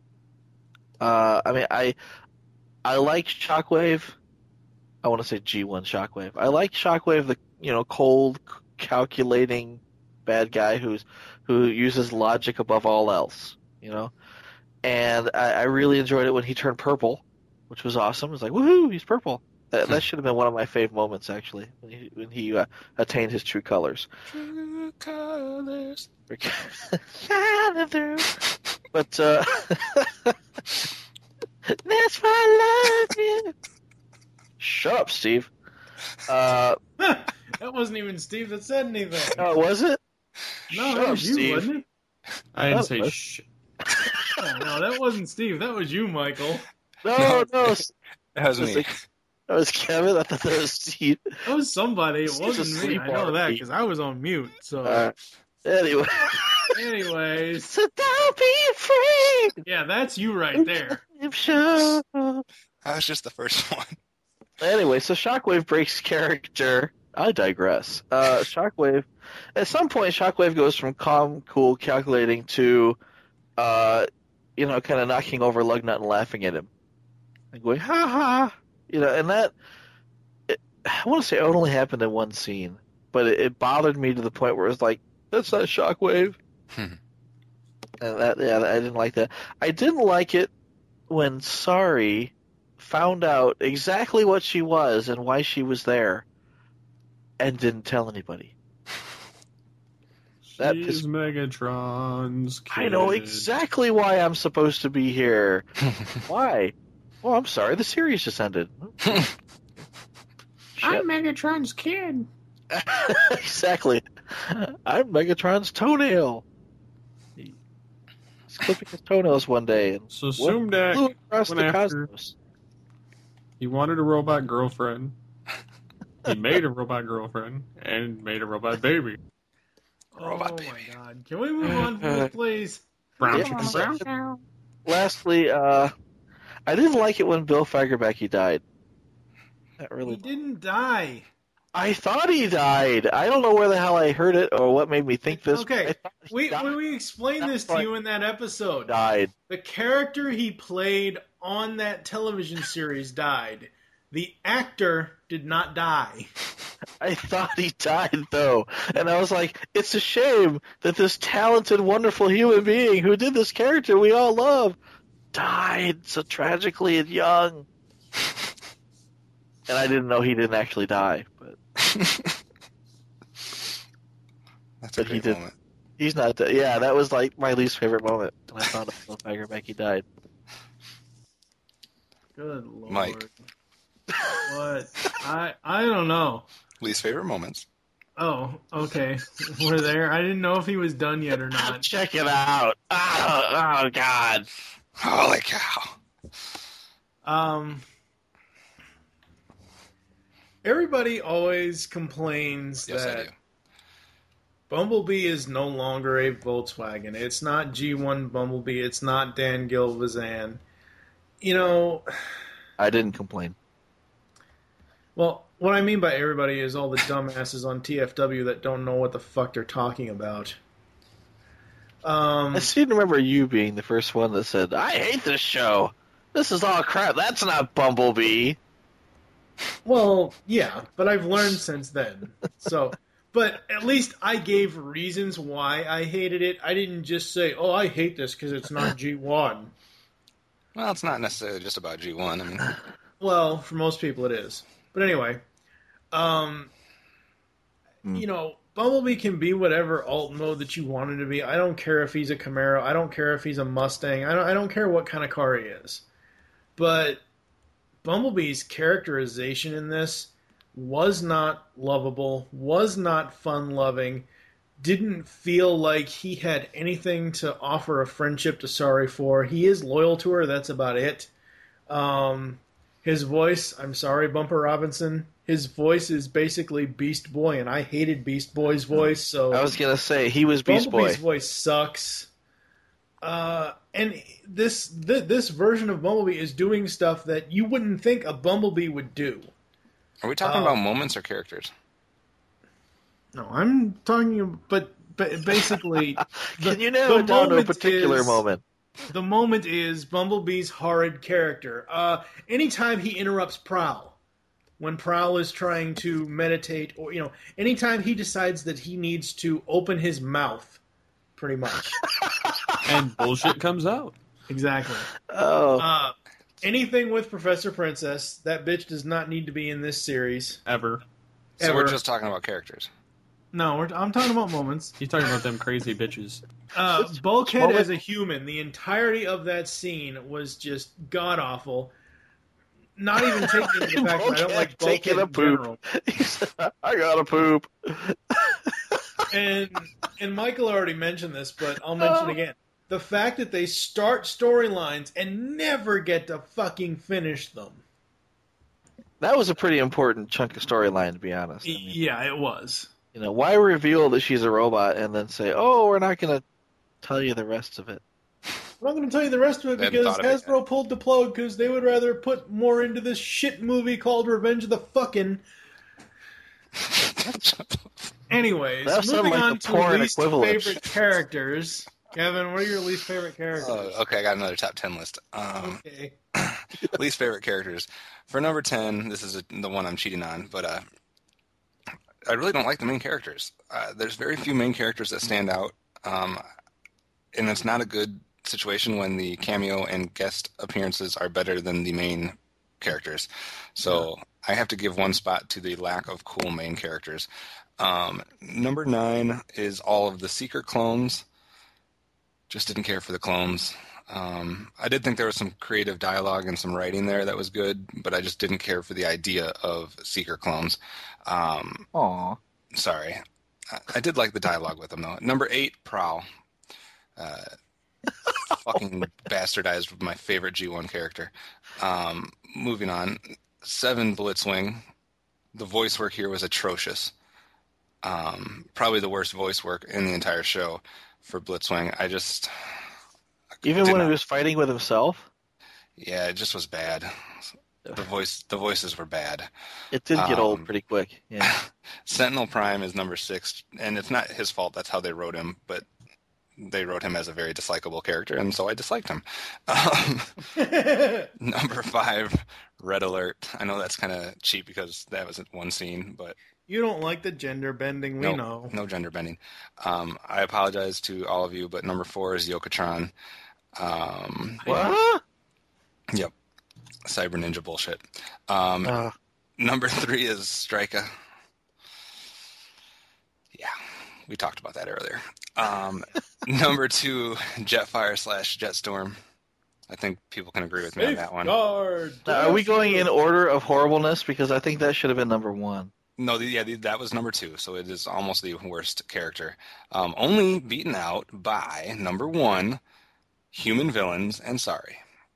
I like Shockwave. I want to say G1 Shockwave. I like Shockwave, the cold, calculating bad guy who uses logic above all else. And I really enjoyed it when he turned purple, which was awesome. It was like, woohoo, he's purple. That should have been one of my fave moments, actually, when he attained his true colors. True colors. But that's why I love you. Shut up, Steve. That wasn't even Steve that said anything. Oh, was it? No, Shut that was up, you, Steve. wasn't it? I didn't say shit. No, that wasn't Steve. That was you, Michael. No. That was me. That was Kevin. I thought that was Steve. That was somebody. It Steve's wasn't me. asleep I know that already. because I was on mute. So, Anyway. anyways, So don't be afraid. yeah, that's you right there. I'm sure. That was just the first one. Anyway, so Shockwave breaks character. I digress. Shockwave. At some point, Shockwave goes from calm, cool, calculating to, kind of knocking over Lugnut and laughing at him, and going ha ha. And that. I want to say it only happened in one scene, but it bothered me to the point where it was like, that's not Shockwave. And I didn't like that. I didn't like it when Sari found out exactly what she was and why she was there, and didn't tell anybody. That She's Megatron's kid. I know exactly why I'm supposed to be here. Why? Oh, I'm sorry. The series just ended. I'm Megatron's kid. Exactly. I'm Megatron's toenail. He's clipping his toenails one day. And So flew Sumdak across went the after- cosmos. He wanted a robot girlfriend. He made a robot girlfriend and made a robot baby. Robot oh baby. my god. Can we move on from this, please? Brown Yeah, chicken so- brown. Lastly, I didn't like it when Bill Fagerbakke died. That He really. didn't die. I thought he died. I don't know where the hell I heard it or what made me think this. but I Okay, thought he we died. explained this to you in that episode. died. The character he played on that television series died. The actor did not die. I thought he died though, and I was like, it's a shame that this talented, wonderful human being who did this character we all love died so tragically and young. And I didn't know he didn't actually die, but That's a great moment. He's not dead. Yeah, that was like my least favorite moment when I found out Phil Becky died. Good lord. Mike. What? I don't know. Least favorite moments. Oh, okay. We're there. I didn't know if he was done yet or not. Check it out. Oh God. Holy cow. Everybody always complains Yes, I that do. Bumblebee is no longer a Volkswagen. It's not G1 Bumblebee. It's not Dan Gilvezan. You know, I didn't complain. well, what I mean by everybody is all the dumbasses on TFW that don't know what the fuck they're talking about. I seem to remember you being the first one that said, I hate this show. This is all crap. That's not Bumblebee. Well, yeah, but I've learned since then. So, but at least I gave reasons why I hated it. I didn't just say, "Oh, I hate this because it's not G1." Well, it's not necessarily just about G1. I mean, Well, for most people it is. But anyway, you know, Bumblebee can be whatever alt mode that you want him to be. I don't care if he's a Camaro. I don't care if he's a Mustang. I don't care what kind of car he is. But Bumblebee's characterization in this was not lovable, was not fun-loving, didn't feel like he had anything to offer a friendship to Sorry for. He is loyal to her, that's about it. His voice, I'm sorry, Bumper Robinson, his voice is basically Beast Boy, and I hated Beast Boy's voice, so... I was going to say, he was Beast Boy. Bumblebee's voice sucks. And this version of Bumblebee is doing stuff that you wouldn't think a Bumblebee would do. are we talking about moments or characters? No, I'm talking, but basically, Can you narrow it down to a moment particular is- moment? The moment is Bumblebee's horrid character. Anytime he interrupts Prowl, when Prowl is trying to meditate, or anytime he decides that he needs to open his mouth, pretty much. And bullshit comes out. Exactly. Oh, Anything with Professor Princess, that bitch does not need to be in this series. Ever. So Ever. we're just talking about characters. No, I'm talking about moments. He's talking about them crazy bitches. Bulkhead moment? as a human, the entirety of that scene was just god-awful. Not even taking into the fact that I don't like Bulkhead taking a in general. poop. He said, I gotta poop. And Michael already mentioned this, but I'll mention it again. The fact that they start storylines and never get to fucking finish them. That was a pretty important chunk of storyline, to be honest. I mean, Yeah, it was. why reveal that she's a robot and then say, oh, we're not going to tell you the rest of it? I'm not going to tell you the rest of it They hadn't because thought of it Hasbro pulled the plug because they would rather put more into this shit movie called Revenge of the Fucking. Anyways, That sounded moving like on the to porn least equivalent. favorite characters. Kevin, what are your least favorite characters? Okay, I got another top 10 list. Okay. Least favorite characters. For number 10, this is the one I'm cheating on, but I really don't like the main characters. There's very few main characters that stand out, and it's not a good situation when the cameo and guest appearances are better than the main characters. So I have to give one spot to the lack of cool main characters. Number 9 is all of the Seeker clones. Just didn't care for the clones. I did think there was some creative dialogue and some writing there that was good, but I just didn't care for the idea of Seeker clones. Aw. Sorry. I did like the dialogue with them, though. Number 8, Prowl. Fucking bastardized my favorite G1 character. Moving on. 7, Blitzwing. The voice work here was atrocious. Probably the worst voice work in the entire show for Blitzwing. Even did when not- he was fighting with himself? Yeah, it just was bad. The voices were bad. It did get old pretty quick. Yeah. Sentinel Prime is number 6, and it's not his fault. That's how they wrote him, but they wrote him as a very dislikable character, and so I disliked him. Number 5, Red Alert. I know that's kind of cheap because that was one scene, but You don't like the gender bending, we know. no gender bending. I apologize to all of you, but number 4 is Yokotron. What? Yep. Cyber Ninja bullshit. Number 3 is Strika. Yeah, we talked about that earlier. Number 2, Jetfire/Jetstorm. I think people can agree with me on that one. Are we going in order of horribleness? Because I think that should have been number 1. No, that was number 2, so it is almost the worst character. Only beaten out by number 1, Human Villains and Sorry.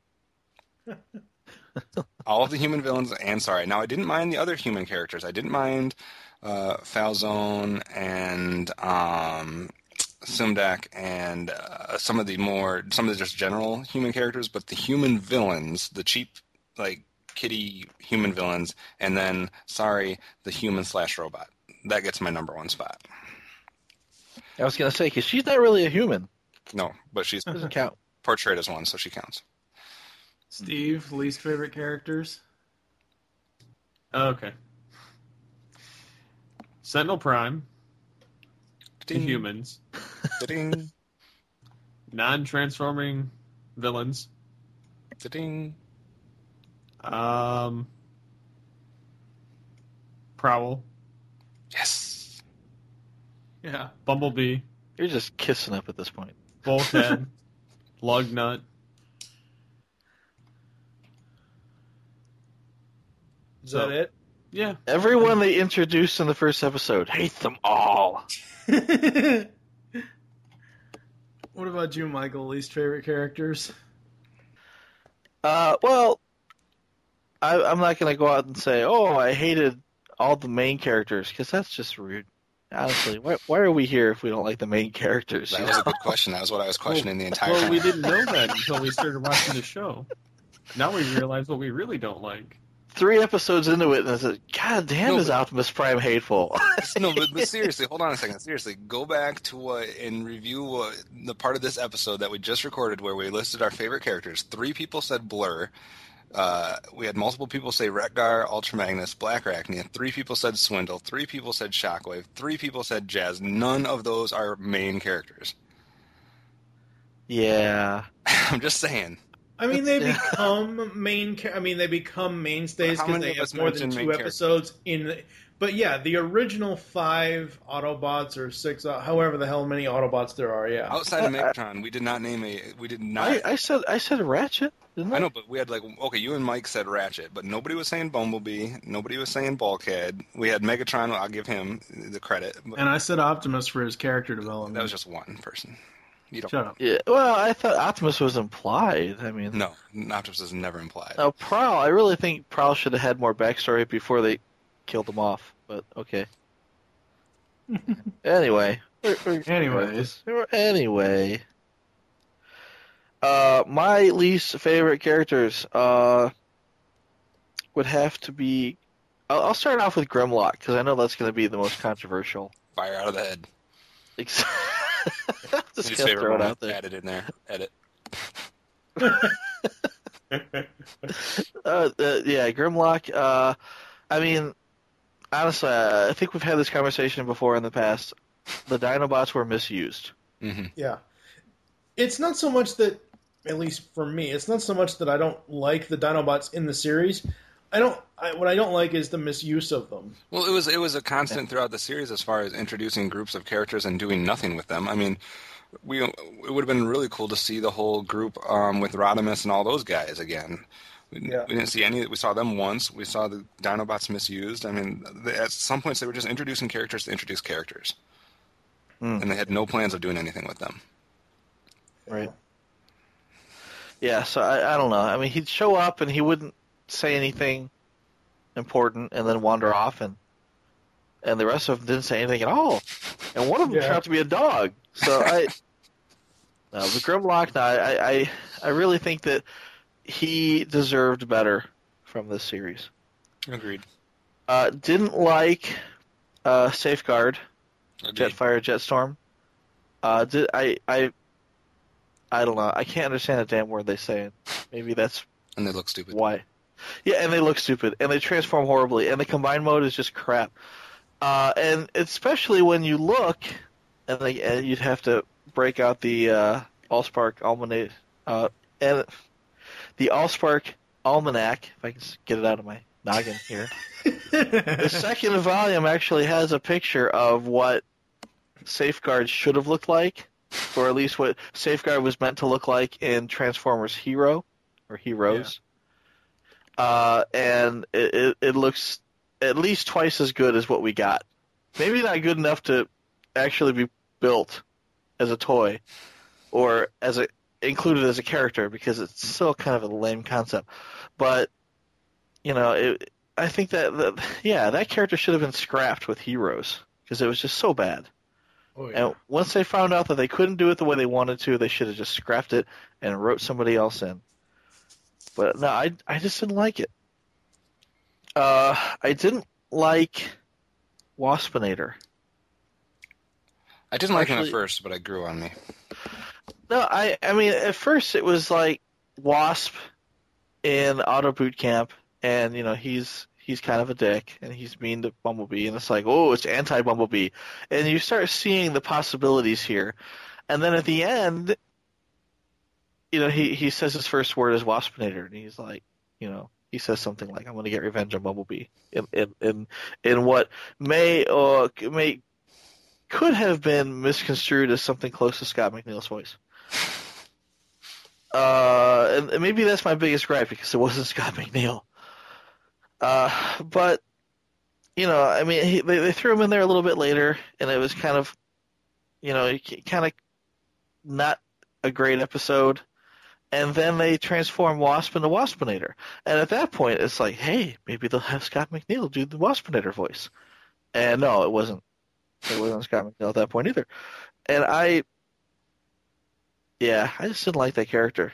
All of the human villains and Sorry. Now, I didn't mind the other human characters. I didn't mind Falzone and Sumdak and some of the just general human characters, but the human villains, the cheap, like, kitty human villains, and then, Sorry, the human/robot. That gets my number 1 spot. I was going to say, because she's not really a human. No, but she's doesn't count. Portrayed as one, so she counts. Steve, least favorite characters? Okay. Sentinel Prime. The humans. Non-transforming villains. Prowl. Yes. Yeah. Bumblebee. You're just kissing up at this point. Bulkhead. Lugnut. Is that it? Yeah. Everyone they introduced in the first episode, hate them all. What about you, Michael? Least favorite characters? Well, I'm not going to go out and say, oh, I hated all the main characters, because that's just rude. Honestly, why are we here if we don't like the main characters? That was a good question. That was what I was questioning the entire time. Well, we didn't know that until we started watching the show. Now we realize what we really don't like. 3 episodes into it, and I said, God damn, is Optimus Prime hateful. No, but seriously, hold on a second. Seriously, go back to and review the part of this episode that we just recorded where we listed our favorite characters. 3 people said Blur. We had multiple people say Wreck-Gar, Ultra Magnus, Black Arachnia. 3 people said Swindle. 3 people said Shockwave. 3 people said Jazz. None of those are main characters. Yeah. I'm just saying. I mean, they become they become mainstays because they have more than 2 episodes in. But yeah, the original 5 Autobots or 6, however the hell many Autobots there are. Yeah. Outside of Megatron, we did not name We did not. I said Ratchet. Didn't I? I know, but we had okay, you and Mike said Ratchet, but nobody was saying Bumblebee. Nobody was saying Bulkhead. We had Megatron. I'll give him the credit. And I said Optimus for his character development. That was just one person. Shut up. Yeah, well, I thought Optimus was implied. I mean, no, Optimus is never implied. Oh, Prowl. I really think Prowl should have had more backstory before they killed him off. But okay. Anyway. Anyway. My least favorite characters would have to be. I'll start off with Grimlock because I know that's going to be the most controversial. Fire out of the head. Just his gonna favorite throw it one. out there. Add it in there. Edit. Yeah, Grimlock. I mean, honestly, I think we've had this conversation before in the past. The Dinobots were misused. Mm-hmm. Yeah. It's not so much that, at least for me, it's not so much that I don't like the Dinobots in the series. What I don't like is the misuse of them. Well, it was a constant throughout the series as far as introducing groups of characters and doing nothing with them. I mean, it would have been really cool to see the whole group with Rodimus and all those guys again. We didn't see any. We saw them once. We saw the Dinobots misused. I mean, at some points they were just introducing characters to introduce characters, and they had no plans of doing anything with them. Right. Yeah, so I don't know. I mean, he'd show up and he wouldn't say anything important and then wander off, and the rest of them didn't say anything at all. And one of them turned out to be a dog. So the Grimlock, I really think that he deserved better from this series. Agreed. Didn't like Safeguard, Agreed. Jetfire, Jetstorm. I don't know. I can't understand a damn word they say. Maybe that's and they look stupid. Why? Yeah, and they look stupid, and they transform horribly, and the combined mode is just crap. And especially when you look, and you'd have to break out the Allspark Almanac, and the Allspark Almanac, if I can get it out of my noggin here. The second volume actually has a picture of what Safeguard should have looked like, or at least what Safeguard was meant to look like in Transformers Hero, or Heroes. Yeah. And it looks at least twice as good as what we got. Maybe not good enough to actually be built as a toy, or included as a character, because it's still kind of a lame concept. But, I think that character should have been scrapped with Heroes, because it was just so bad. Oh, yeah. And once they found out that they couldn't do it the way they wanted to, they should have just scrapped it and wrote somebody else in. But no, I just didn't like it. I didn't like Waspinator. I didn't like him at first, but it grew on me. No, I mean, at first it was like Wasp in Auto Boot Camp, and, he's kind of a dick, and he's mean to Bumblebee, and it's like, oh, it's anti-Bumblebee. And you start seeing the possibilities here. And then at the end, he says his first word is Waspinator, and he's like, he says something like, I'm going to get revenge on Bumblebee. In what could have been misconstrued as something close to Scott McNeil's voice. And maybe that's my biggest gripe, because it wasn't Scott McNeil. But, I mean, they threw him in there a little bit later, and it was kind of, not a great episode. And then they transform Wasp into Waspinator. And at that point, it's like, hey, maybe they'll have Scott McNeil do the Waspinator voice. And no, it wasn't. It wasn't Scott McNeil at that point either. And I just didn't like that character.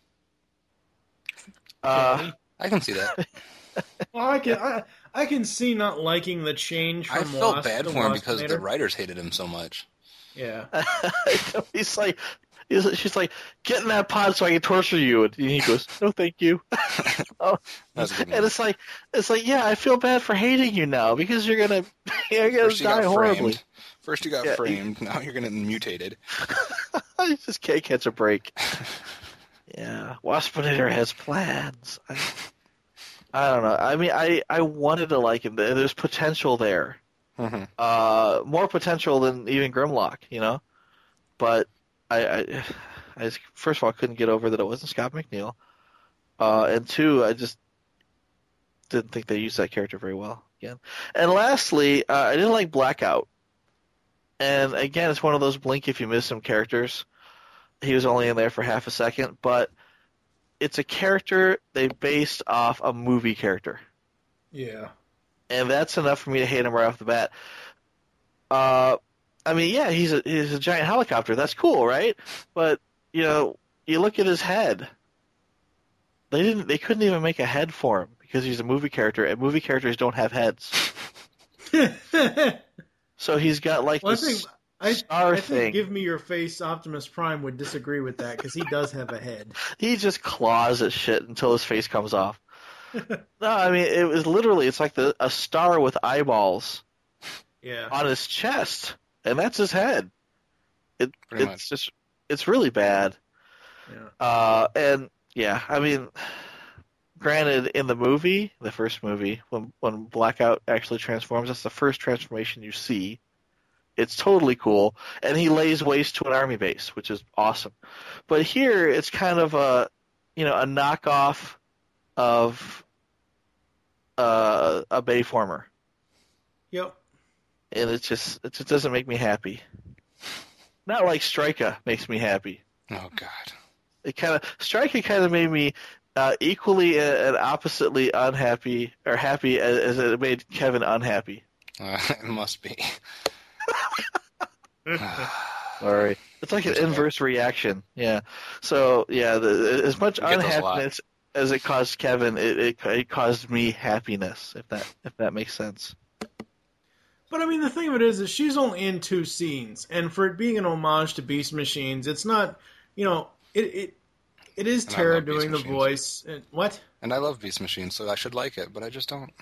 I can see that. Well, I can see not liking the change from I felt Wasp bad to for him Waspinator. because the writers hated him so much. Yeah. She's like, get in that pod so I can torture you. And he goes, no, thank you. That's a good one. And it's like, yeah, I feel bad for hating you now, because you're gonna die horribly. First you got framed, now you're gonna mutated. You just can't catch a break. Yeah, Waspinator has plans. I don't know. I mean, I wanted to like him. There's potential there. Mm-hmm. More potential than even Grimlock, But I first of all, couldn't get over that it wasn't Scott McNeil. And two, I just didn't think they used that character very well again. And lastly, I didn't like Blackout. And again, it's one of those blink if you miss him characters. He was only in there for half a second, but it's a character they based off a movie character. Yeah. And that's enough for me to hate him right off the bat. I mean, yeah, he's a giant helicopter. That's cool, right? But, you look at his head. They couldn't even make a head for him because he's a movie character, and movie characters don't have heads. So he's got like this star thing. Think Give Me Your Face Optimus Prime would disagree with that, because he does have a head. He just claws at shit until his face comes off. No, I mean, it was literally, it's like a star with eyeballs on his chest, and that's his head. It's really bad. Yeah. And yeah, I mean, granted, in the first movie, when Blackout actually transforms, that's the first transformation you see. It's totally cool, and he lays waste to an army base, which is awesome. But here, it's kind of a knockoff of a Bayformer. Yep. And it just doesn't make me happy. Not like Striker makes me happy. Oh God. Striker kind of made me equally and oppositely unhappy, or happy as it made Kevin unhappy. It must be. Sorry. It's like an inverse reaction. Yeah. So, yeah, as much unhappiness as it caused Kevin, it caused me happiness, if that makes sense. But, I mean, the thing of it is she's only in 2 scenes, and for it being an homage to Beast Machines, it's not, it is Tara doing the voice. What? And I love Beast Machines, so I should like it, but I just don't.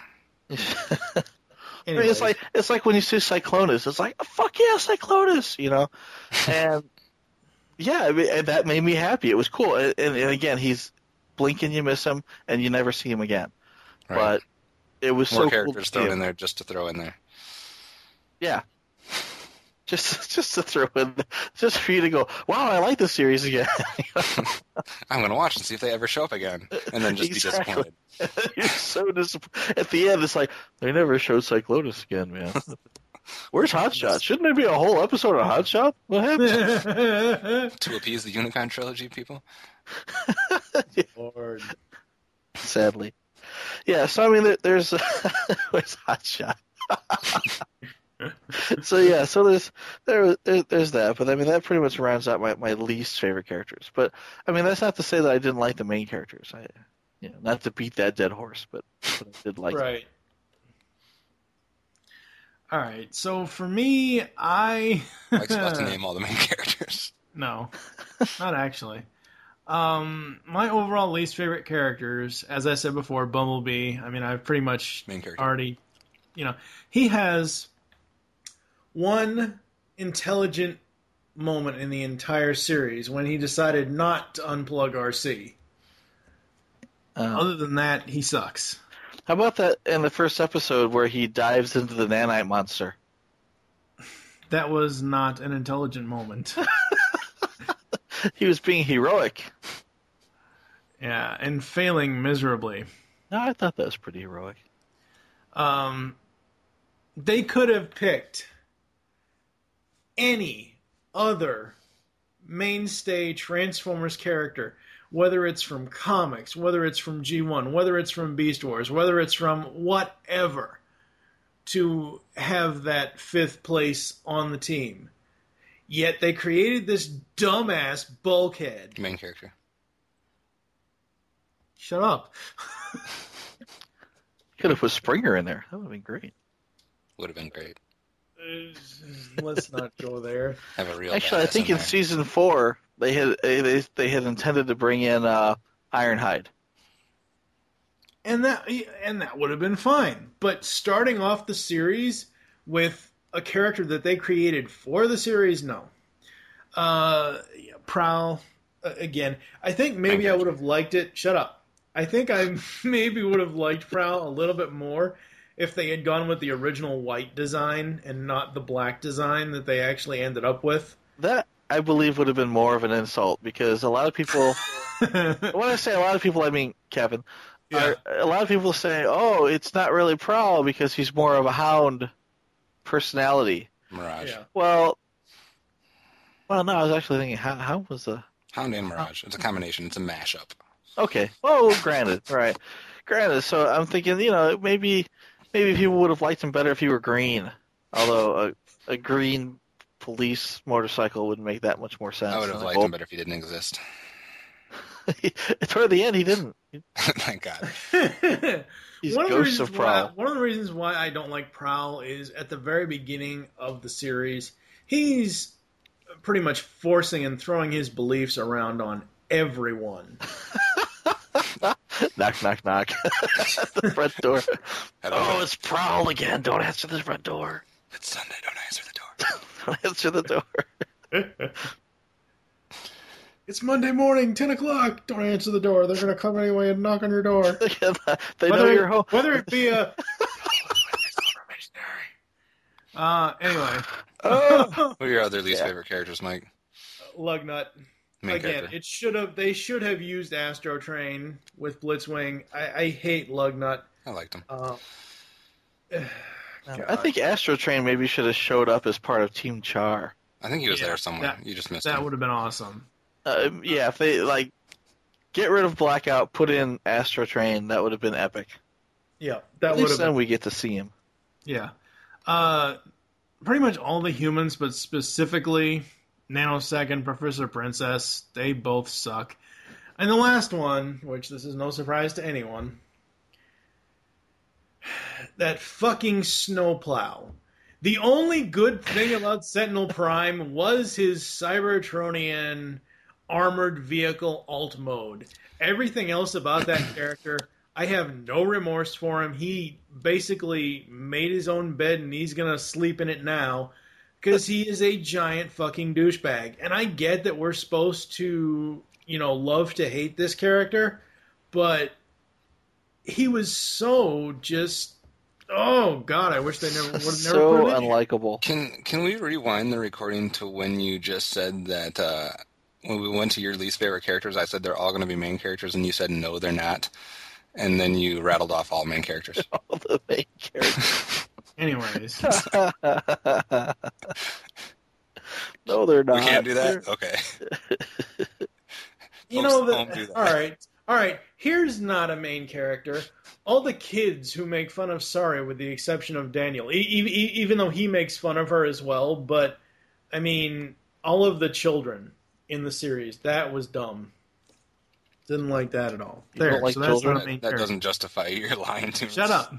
I mean, it's like when you see Cyclonus, it's like, fuck yeah, Cyclonus, And yeah, I mean, and that made me happy. It was cool. And again, he's blink and you miss him, and you never see him again. Right. But it was More so characters cool thrown in there just to throw in there. Yeah. Just to throw in, just for you to go, wow, I like this series again. I'm going to watch and see if they ever show up again, and then just be disappointed. You're so disappointed. At the end, it's like, they never showed Cyclonus again, man. Where's Hotshot? Shouldn't there be a whole episode of Hotshot? What happened? To appease the Unicron trilogy people? Lord. Sadly. Yeah, so I mean, there's where's Hotshot? So there's that, but I mean that pretty much rounds out my least favorite characters. But I mean that's not to say that I didn't like the main characters. Not to beat that dead horse, but I did like them. Right. All right. So for me, Mike's about to name all the main characters. No, not actually. My overall least favorite characters, as I said before, Bumblebee. I mean, I've pretty much already, he has one intelligent moment in the entire series when he decided not to unplug RC. Other than that, he sucks. How about that in the first episode where he dives into the nanite monster? That was not an intelligent moment. He was being heroic. Yeah, and failing miserably. No, I thought that was pretty heroic. They could have picked any other mainstay Transformers character, whether it's from comics, whether it's from G1, whether it's from Beast Wars, whether it's from whatever, to have that 5th place on the team. Yet they created this dumbass bulkhead. Main character. Shut up. Could have put Springer in there. That would have been great. Would have been great. Let's not go there. Have a real. Actually, I think in season 4 they had intended to bring in Ironhide. And that would have been fine. But starting off the series with a character that they created for the series, no. Prowl, again, I think maybe I would have liked it. Shut up. I think I maybe would have liked Prowl a little bit more if they had gone with the original white design and not the black design that they actually ended up with. That, I believe, would have been more of an insult, because a lot of people... when I say a lot of people, I mean Kevin. Yeah. A lot of people say, oh, it's not really Prowl because he's more of a Hound personality. Mirage. Yeah. Well, no, I was actually thinking, how was the... Hound and Mirage. It's a combination. It's a mashup. Okay. Oh, granted. Right. Granted. So I'm thinking, maybe people would have liked him better if he were green. Although a green police motorcycle would make that much more sense. I would have liked him better if he didn't exist. Toward the end, he didn't. Thank God. He's Ghost of Prowl. One of the reasons why I don't like Prowl is at the very beginning of the series, he's pretty much forcing and throwing his beliefs around on everyone. Knock, knock, knock. At the front door. Hello. Oh, it's Prowl again. Don't answer the front door. It's Sunday. Don't answer the door. Don't answer the door. It's Monday morning, 10 o'clock. Don't answer the door. They're going to come anyway and knock on your door. They know you're home. Whether it be a... Anyway. What are your other least favorite characters, Mike? Lugnut. Main Again, character. they should have used Astro Train with Blitzwing. I hate Lugnut. I liked him. I think Astro Train maybe should have showed up as part of Team Char. I think he was there somewhere. You just missed him. That would have been awesome. If they get rid of Blackout, put in Astro Train, that would have been epic. Yeah, At least then we get to see him. Yeah. Pretty much all the humans, but specifically Nanosecond, Professor Princess, they both suck. And the last one, which this is no surprise to anyone, that fucking Snowplow. The only good thing about Sentinel Prime was his Cybertronian armored vehicle alt mode. Everything else about that character, I have no remorse for him. He basically made his own bed and he's going to sleep in it now because he is a giant fucking douchebag. And I get that we're supposed to, love to hate this character, but he was so just. Oh God! I wish they never would have so never put it in. unlikable. Can we rewind the recording to when you just said that when we went to your least favorite characters, I said they're all going to be main characters, and you said no, they're not, and then you rattled off all main characters. All the main characters. Anyways, No, they're not. We can't do that. Okay. you Folks know at home do that. that. All right. Here's not a main character. All the kids who make fun of Sari, with the exception of Daniel, even though he makes fun of her as well, but I mean, all of the children in the series, that was dumb. Didn't like that at all. You don't like that's children? not a main That character. doesn't justify your lying to me. Shut up.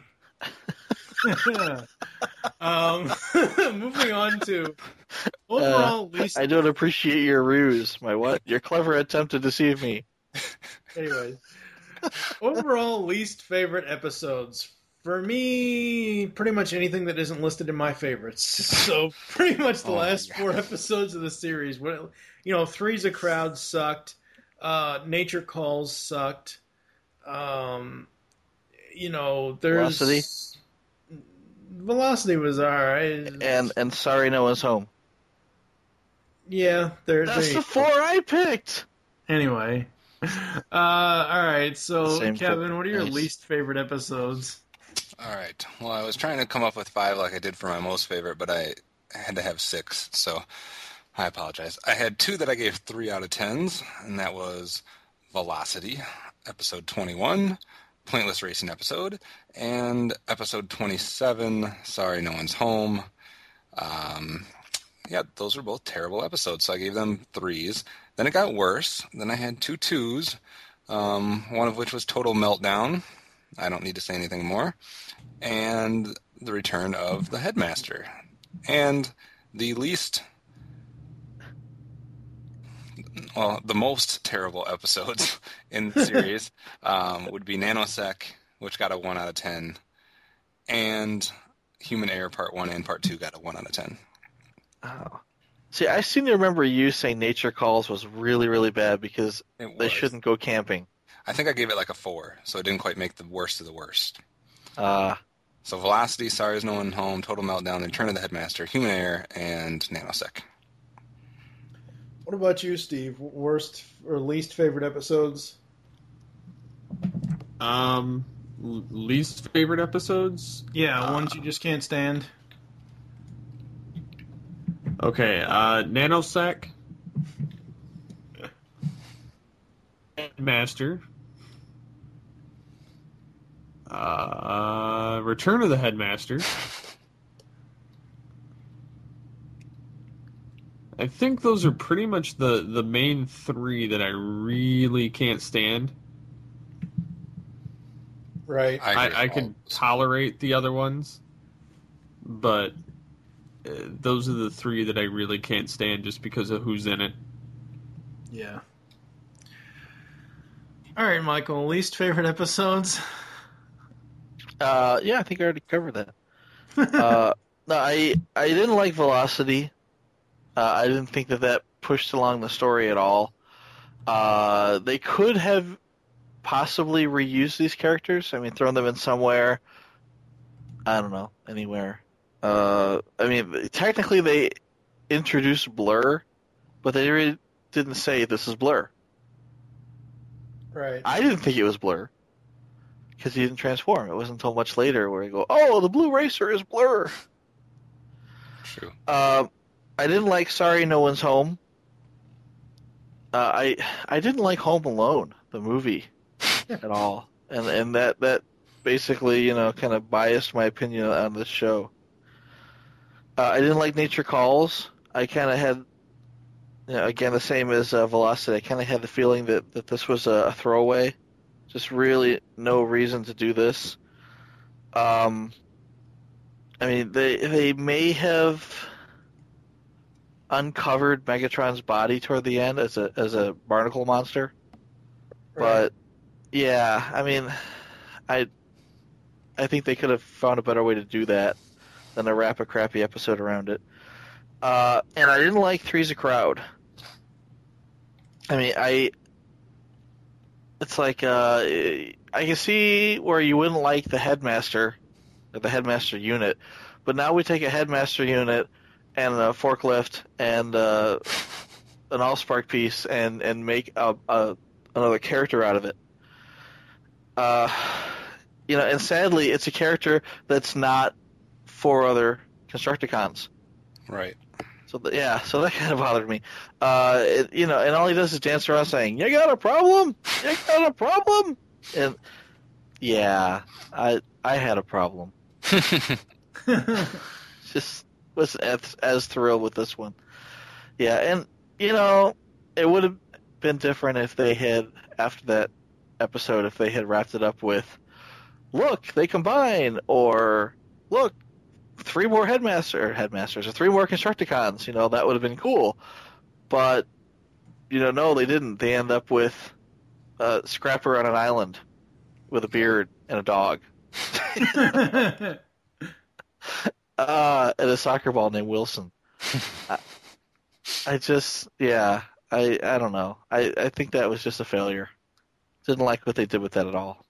Moving on to overall least. I don't appreciate your ruse. My what? Your clever attempt to deceive me. Anyways, overall least favorite episodes. For me, pretty much anything that isn't listed in my favorites. So pretty much the last 4 episodes of the series. Three's a Crowd sucked. Nature Calls sucked. There's Velocity? Velocity was alright. And sorry, no one's home. Yeah, That's the 4 I picked. Anyway. Alright, so Same Kevin, for- what are your nice. least favorite episodes? All right. Well, I was trying to come up with 5 like I did for my most favorite, but I had to have 6, so I apologize. I had 2 that I gave 3 out of 10s, and that was Velocity, episode 21, Pointless Racing episode, and episode 27, Sorry No One's Home. Those were both terrible episodes, so I gave them 3s. Then it got worse. Then I had 2 2s, one of which was Total Meltdown. I don't need to say anything more. And the return of the Headmaster. And the most terrible episodes in the series would be Nanosec, which got a 1 out of 10, and Human Error Part 1 and Part 2 got a 1 out of 10. Oh. See, I seem to remember you saying Nature Calls was really, really bad because they shouldn't go camping. I think I gave it like a 4, so it didn't quite make the worst of the worst. So Velocity, Sorry No One Home, Total Meltdown, The Return of the Headmaster, Human Error, and Nanosec. What about you, Steve? Worst or least favorite episodes? Least favorite episodes? Yeah, ones you just can't stand. Okay, Nanosec. Master. Return of the Headmaster. I think those are pretty much the main 3 that I really can't stand. Right. I could tolerate the other ones, but those are the 3 that I really can't stand just because of who's in it. Yeah. All right, Michael. Least favorite episodes? yeah, I think I already covered that. No, I didn't like Velocity. I didn't think that pushed along the story at all. They could have possibly reused these characters. I mean, thrown them in somewhere. I don't know, anywhere. I mean, technically they introduced Blur, but they really didn't say this is Blur. Right. I didn't think it was Blur because he didn't transform. It wasn't until much later where you go, "Oh, the Blue Racer is Blur." True. I didn't like Sorry No One's Home. I didn't like Home Alone, the movie, at all, and that basically kind of biased my opinion on this show. I didn't like Nature Calls. I kind of had, again, the same as Velocity. I kind of had the feeling that this was a throwaway. Just really no reason to do this. I mean, they may have uncovered Megatron's body toward the end as a barnacle monster, but yeah, I mean, I think they could have found a better way to do that than to wrap a crappy episode around it. And I didn't like Three's a Crowd. I mean, It's like I can see where you wouldn't like the headmaster, or the headmaster unit, but now we take a headmaster unit and a forklift and an Allspark piece and make another character out of it. And sadly, it's a character that's not 4 other Constructicons. Right. So that kind of bothered me. And all he does is dance around saying, "You got a problem? You got a problem?" And yeah, I had a problem. Just wasn't as thrilled with this one. Yeah, and it would have been different if they had, after that episode, if they had wrapped it up with, "Look, they combine," or "Look, 3 more headmasters, or 3 more Constructicons." That would have been cool. But no, they didn't. They end up with Scrapper on an island with a beard and a dog. And a soccer ball named Wilson. I don't know. I think that was just a failure. Didn't like what they did with that at all.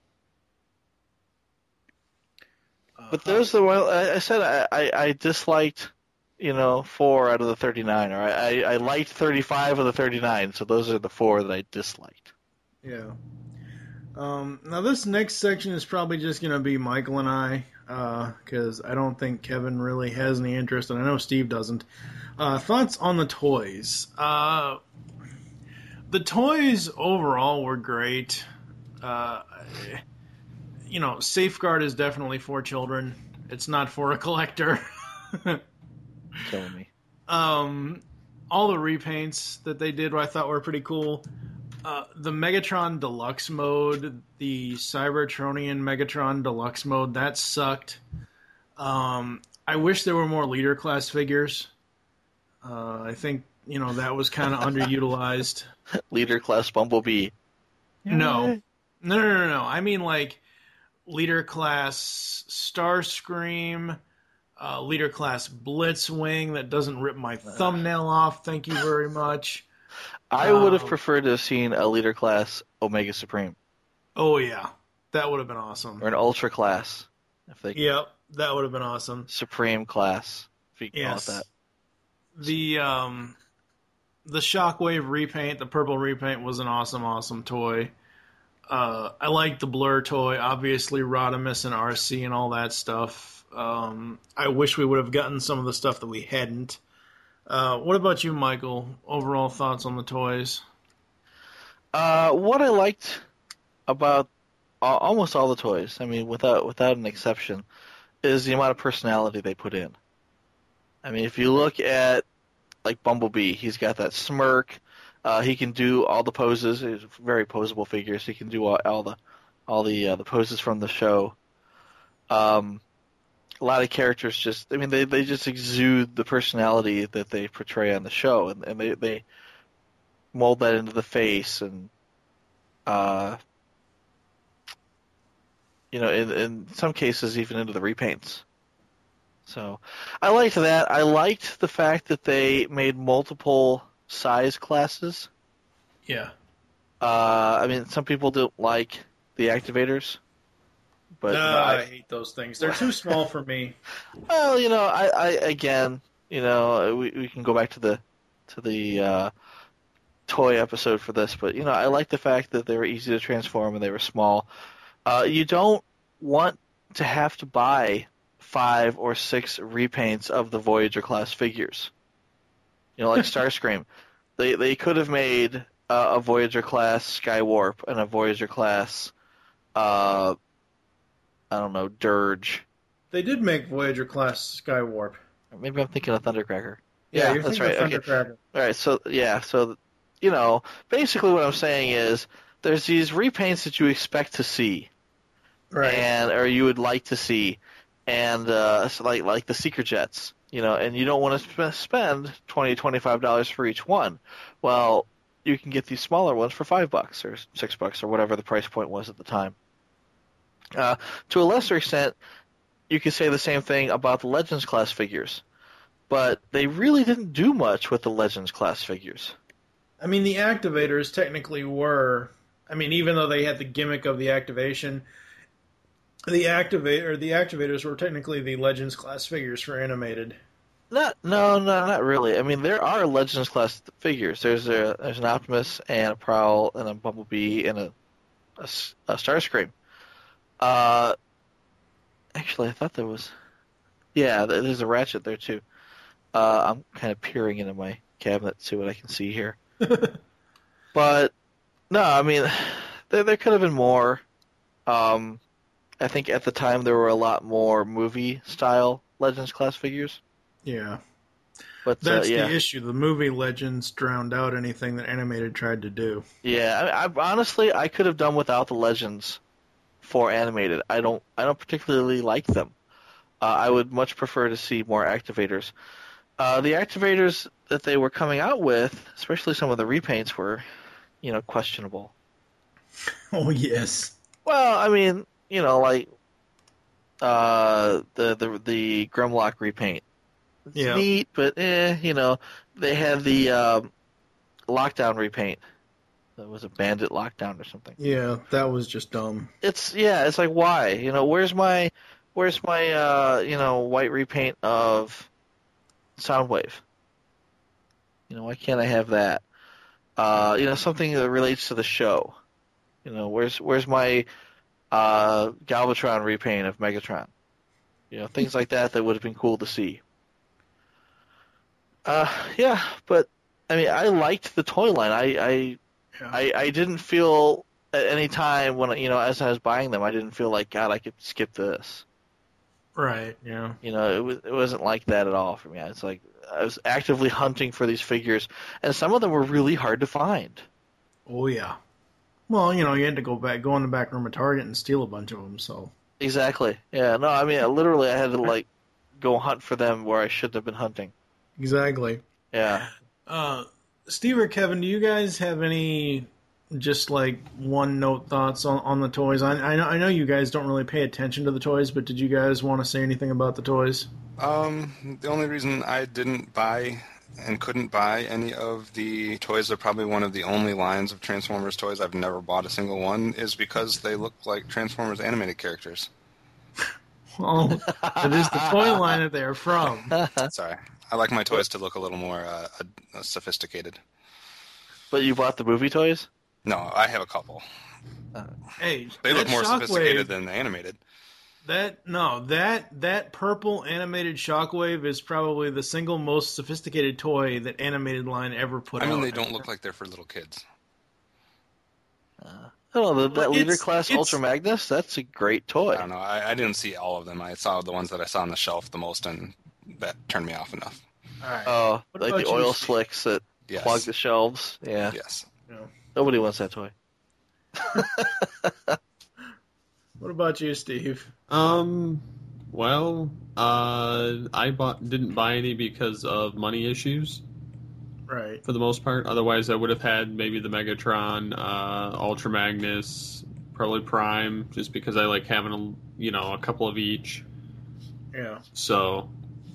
But there's the one I said I disliked, 4 out of the 39, or I liked 35 of the 39. So those are the 4 that I disliked. Yeah. Now this next section is probably just going to be Michael and I, because I don't think Kevin really has any interest, and I know Steve doesn't. Thoughts on the toys? The toys overall were great. Safeguard is definitely for children. It's not for a collector. Killing me. All the repaints that they did I thought were pretty cool. The Megatron Deluxe mode, the Cybertronian Megatron Deluxe mode, that sucked. I wish there were more leader class figures. I think, that was kind of underutilized. Leader class Bumblebee. No. I mean, like, leader class Starscream, leader class Blitzwing that doesn't rip my thumbnail off. Thank you very much. I would have preferred to have seen a leader class Omega Supreme. Oh yeah, that would have been awesome. Or an Ultra class, Yep, that would have been awesome. Supreme class, if you can call it that. The Shockwave repaint, the purple repaint, was an awesome toy. I like the Blur toy, obviously Rodimus and RC and all that stuff. I wish we would have gotten some of the stuff that we hadn't. What about you, Michael? Overall thoughts on the toys? What I liked about almost all the toys, I mean, without an exception, is the amount of personality they put in. I mean, if you look at, like, Bumblebee, he's got that smirk. He can do all the poses. He's very posable figures. He can do all the poses from the show. A lot of characters they just exude the personality that they portray on the show, and they mold that into the face, and in some cases even into the repaints. So I liked that. I liked the fact that they made multiple size classes. Yeah. I mean, some people don't like the activators, but I hate those things. They're too small for me. Well, I again, we can go back to the toy episode for this, but I like the fact that they were easy to transform and they were small. You don't want to have to buy 5 or 6 repaints of the Voyager class figures. Like Starscream. They could have made a Voyager class Skywarp and a Voyager class, Dirge. They did make Voyager class Skywarp. Maybe I'm thinking of Thundercracker. Yeah, you're that's right. Okay. Thundercracker. All right, so basically what I'm saying is there's these repaints that you expect to see, right? Or you would like to see, and so like the Seeker Jets, and you don't want to spend $20-$25 for each one. Well, you can get these smaller ones for $5 or $6 or whatever the price point was at the time. To a lesser extent, you could say the same thing about the Legends class figures, but they really didn't do much with the Legends class figures. I mean, the activators technically were I mean, even though they had the gimmick of the activation, the activators were technically the Legends class figures for animated. No, not really. I mean, there are Legends class figures. There's an Optimus and a Prowl and a Bumblebee and a Starscream. Actually, I thought there was. Yeah, there's a Ratchet there too. I'm kind of peering into my cabinet to see what I can see here. But no, I mean, there could have been more. I think at the time there were a lot more movie style Legends class figures. Yeah. But that's the issue. The movie Legends drowned out anything that animated tried to do. Yeah, I honestly I could have done without the Legends for animated. I don't particularly like them. I would much prefer to see more activators. The activators that they were coming out with, especially some of the repaints, were, questionable. Oh yes. Well, I mean, like the Grimlock repaint. It's neat, but they had the Lockdown repaint. That was a Bandit Lockdown or something. Yeah, that was just dumb. It's like, why? Where's my white repaint of Soundwave? Why can't I have that? Something that relates to the show. Where's my Galvatron repaint of Megatron? Things like that would have been cool to see. But I mean, I liked the toy line. I didn't feel at any time when as I was buying them, I didn't feel like, God, I could skip this. Right. Yeah. It wasn't like that at all for me. It's like I was actively hunting for these figures, and some of them were really hard to find. Oh yeah. Well, you had to go in the back room of Target and steal a bunch of them. So. Exactly. Yeah. No, I mean, literally, I had to go hunt for them where I shouldn't have been hunting. Exactly. Yeah. Steve or Kevin, do you guys have any just one-note thoughts on the toys? I know you guys don't really pay attention to the toys, but did you guys want to say anything about the toys? The only reason I didn't buy and couldn't buy any of the toys, are probably one of the only lines of Transformers toys I've never bought a single one, is because they look like Transformers animated characters. Oh, it is the toy line that they're from. Sorry. I like my toys to look a little more sophisticated. But you bought the movie toys? No, I have a couple. Hey, they look more sophisticated than the animated. That purple animated Shockwave is probably the single most sophisticated toy that animated line ever put out. I mean, they don't look like they're for little kids. That Leader Class Ultra Magnus, that's a great toy. I don't know. I didn't see all of them. I saw the ones that I saw on the shelf the most, and that turned me off enough. All right. Oh, like the oil slicks that clog the shelves? Yeah. Yes. Nobody wants that toy. What about you, Steve? Well, I didn't buy any because of money issues. Right. For the most part. Otherwise, I would have had maybe the Megatron, Ultra Magnus, probably Prime, just because I like having a couple of each. Yeah. So,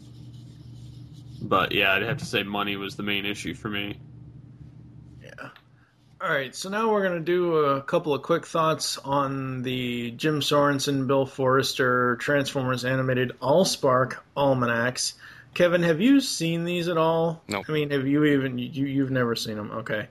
but yeah, I'd have to say money was the main issue for me. Yeah. All right, so now we're going to do a couple of quick thoughts on the Jim Sorensen, Bill Forrester Transformers Animated Allspark Almanacs. Kevin, have you seen these at all? No. I mean, have you even you've never seen them? Okay.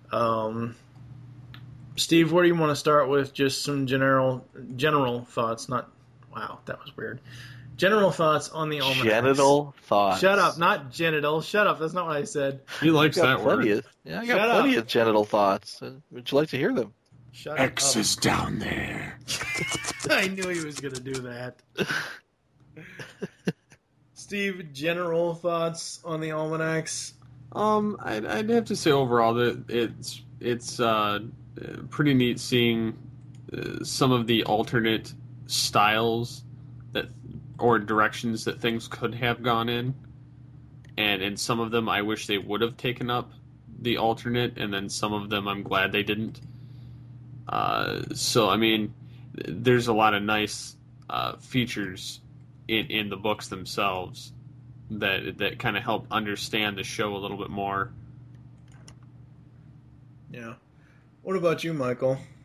Steve, where do you want to start with? Just some general thoughts. Not wow, that was weird. General thoughts on the almanacs. Genital thoughts. Shut up, not genital. Shut up. That's not what I said. He likes that word. I got plenty of genital thoughts. Would you like to hear them? Shut X up. is down there. I knew he was going to do that. Steve, general thoughts on the almanacs? I'd have to say overall that it's pretty neat seeing some of the alternate styles or directions that things could have gone in, and in some of them I wish they would have taken up the alternate, and then some of them I'm glad they didn't. So I mean, there's a lot of nice features in the books themselves that kind of help understand the show a little bit more. Yeah. What about you, Michael?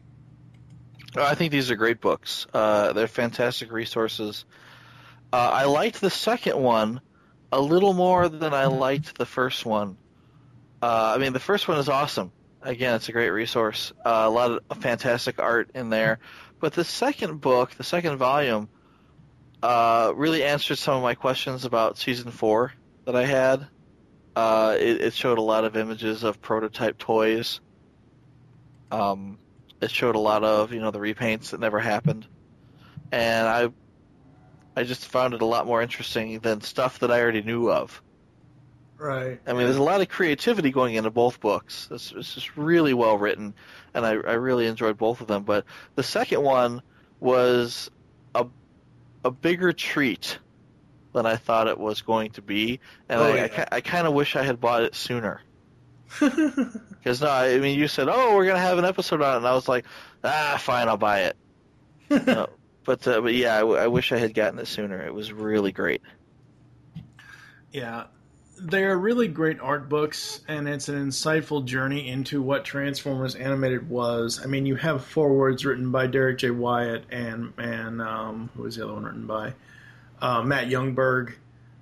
I think these are great books. They're fantastic resources. I liked the second one a little more than I liked the first one. The first one is awesome. Again, it's a great resource. A lot of fantastic art in there. But the second book, the second volume, really answered some of my questions about Season 4 that I had. It showed a lot of images of prototype toys. It showed a lot of, the repaints that never happened. And I just found it a lot more interesting than stuff that I already knew of. Right. There's a lot of creativity going into both books. It's just really well written, and I really enjoyed both of them. But the second one was a bigger treat than I thought it was going to be, and I kind of wish I had bought it sooner. Because you said, we're gonna have an episode on it, and I was like, fine, I'll buy it. But yeah, I wish I had gotten it sooner. It was really great. Yeah, they're really great art books, and it's an insightful journey into what Transformers Animated was. You have forewords written by Derek J. Wyatt and who was the other one written by? Matt Youngberg.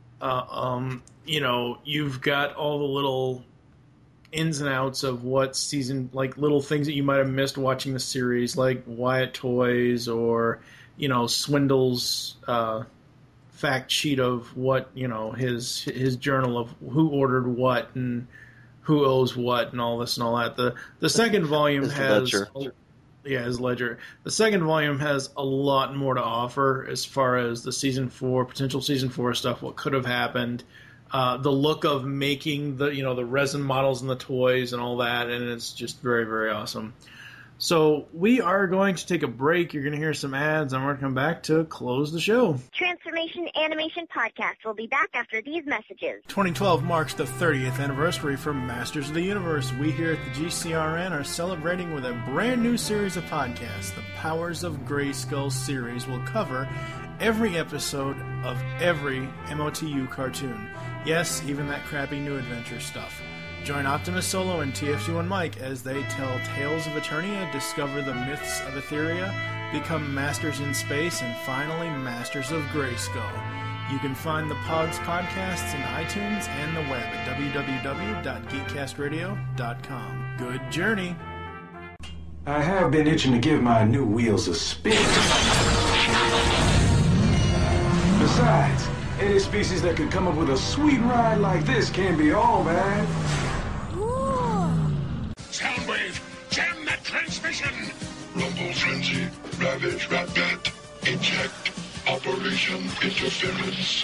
You've got all the little ins and outs of what season, like little things that you might have missed watching the series, like Wyatt toys or, Swindle's fact sheet of what, his journal of who ordered what and who owes what and all this and all that. The second volume has... Yeah, his ledger. The second volume has a lot more to offer as far as the potential season 4 stuff, what could have happened, the look of making the resin models and the toys and all that, and it's just very, very awesome. So we are going to take a break. You're going to hear some ads, and we're going to come back to close the show. Transformation Animation Podcast will be back after these messages. 2012 marks the 30th anniversary for Masters of the Universe. We here at the GCRN are celebrating with a brand new series of podcasts. The Powers of Grayskull series will cover every episode of every MOTU cartoon. Yes, even that crappy New Adventure stuff. Join Optimus Solo and TFG1 Mike as they tell tales of Eternia, discover the myths of Etheria, become masters in space, and finally masters of Grayskull. You can find the Pogs podcasts in iTunes and the web at www.geekcastradio.com. Good journey! I have been itching to give my new wheels a spin. Besides, any species that could come up with a sweet ride like this can't be all bad. Soundwave, jam that transmission! Rumble Frenzy, Ravage Rat-Bat, Eject, Operation Interference.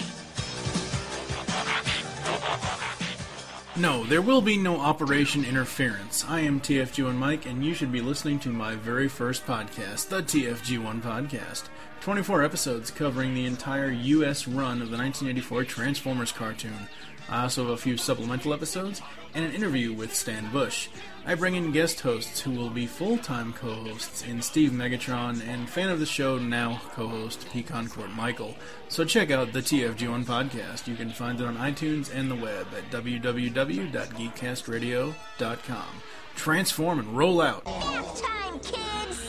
No, there will be no Operation Interference. I am TFG1 Mike, and you should be listening to my very first podcast, the TFG1 Podcast. 24 episodes covering the entire U.S. run of the 1984 Transformers cartoon. I also have a few supplemental episodes and an interview with Stan Bush. I bring in guest hosts who will be full-time co-hosts in Steve Megatron and fan of the show, now co-host Pecan Court Michael. So check out the TFG1 Podcast. You can find it on iTunes and the web at www.geekcastradio.com. Transform and roll out! Half time, kids!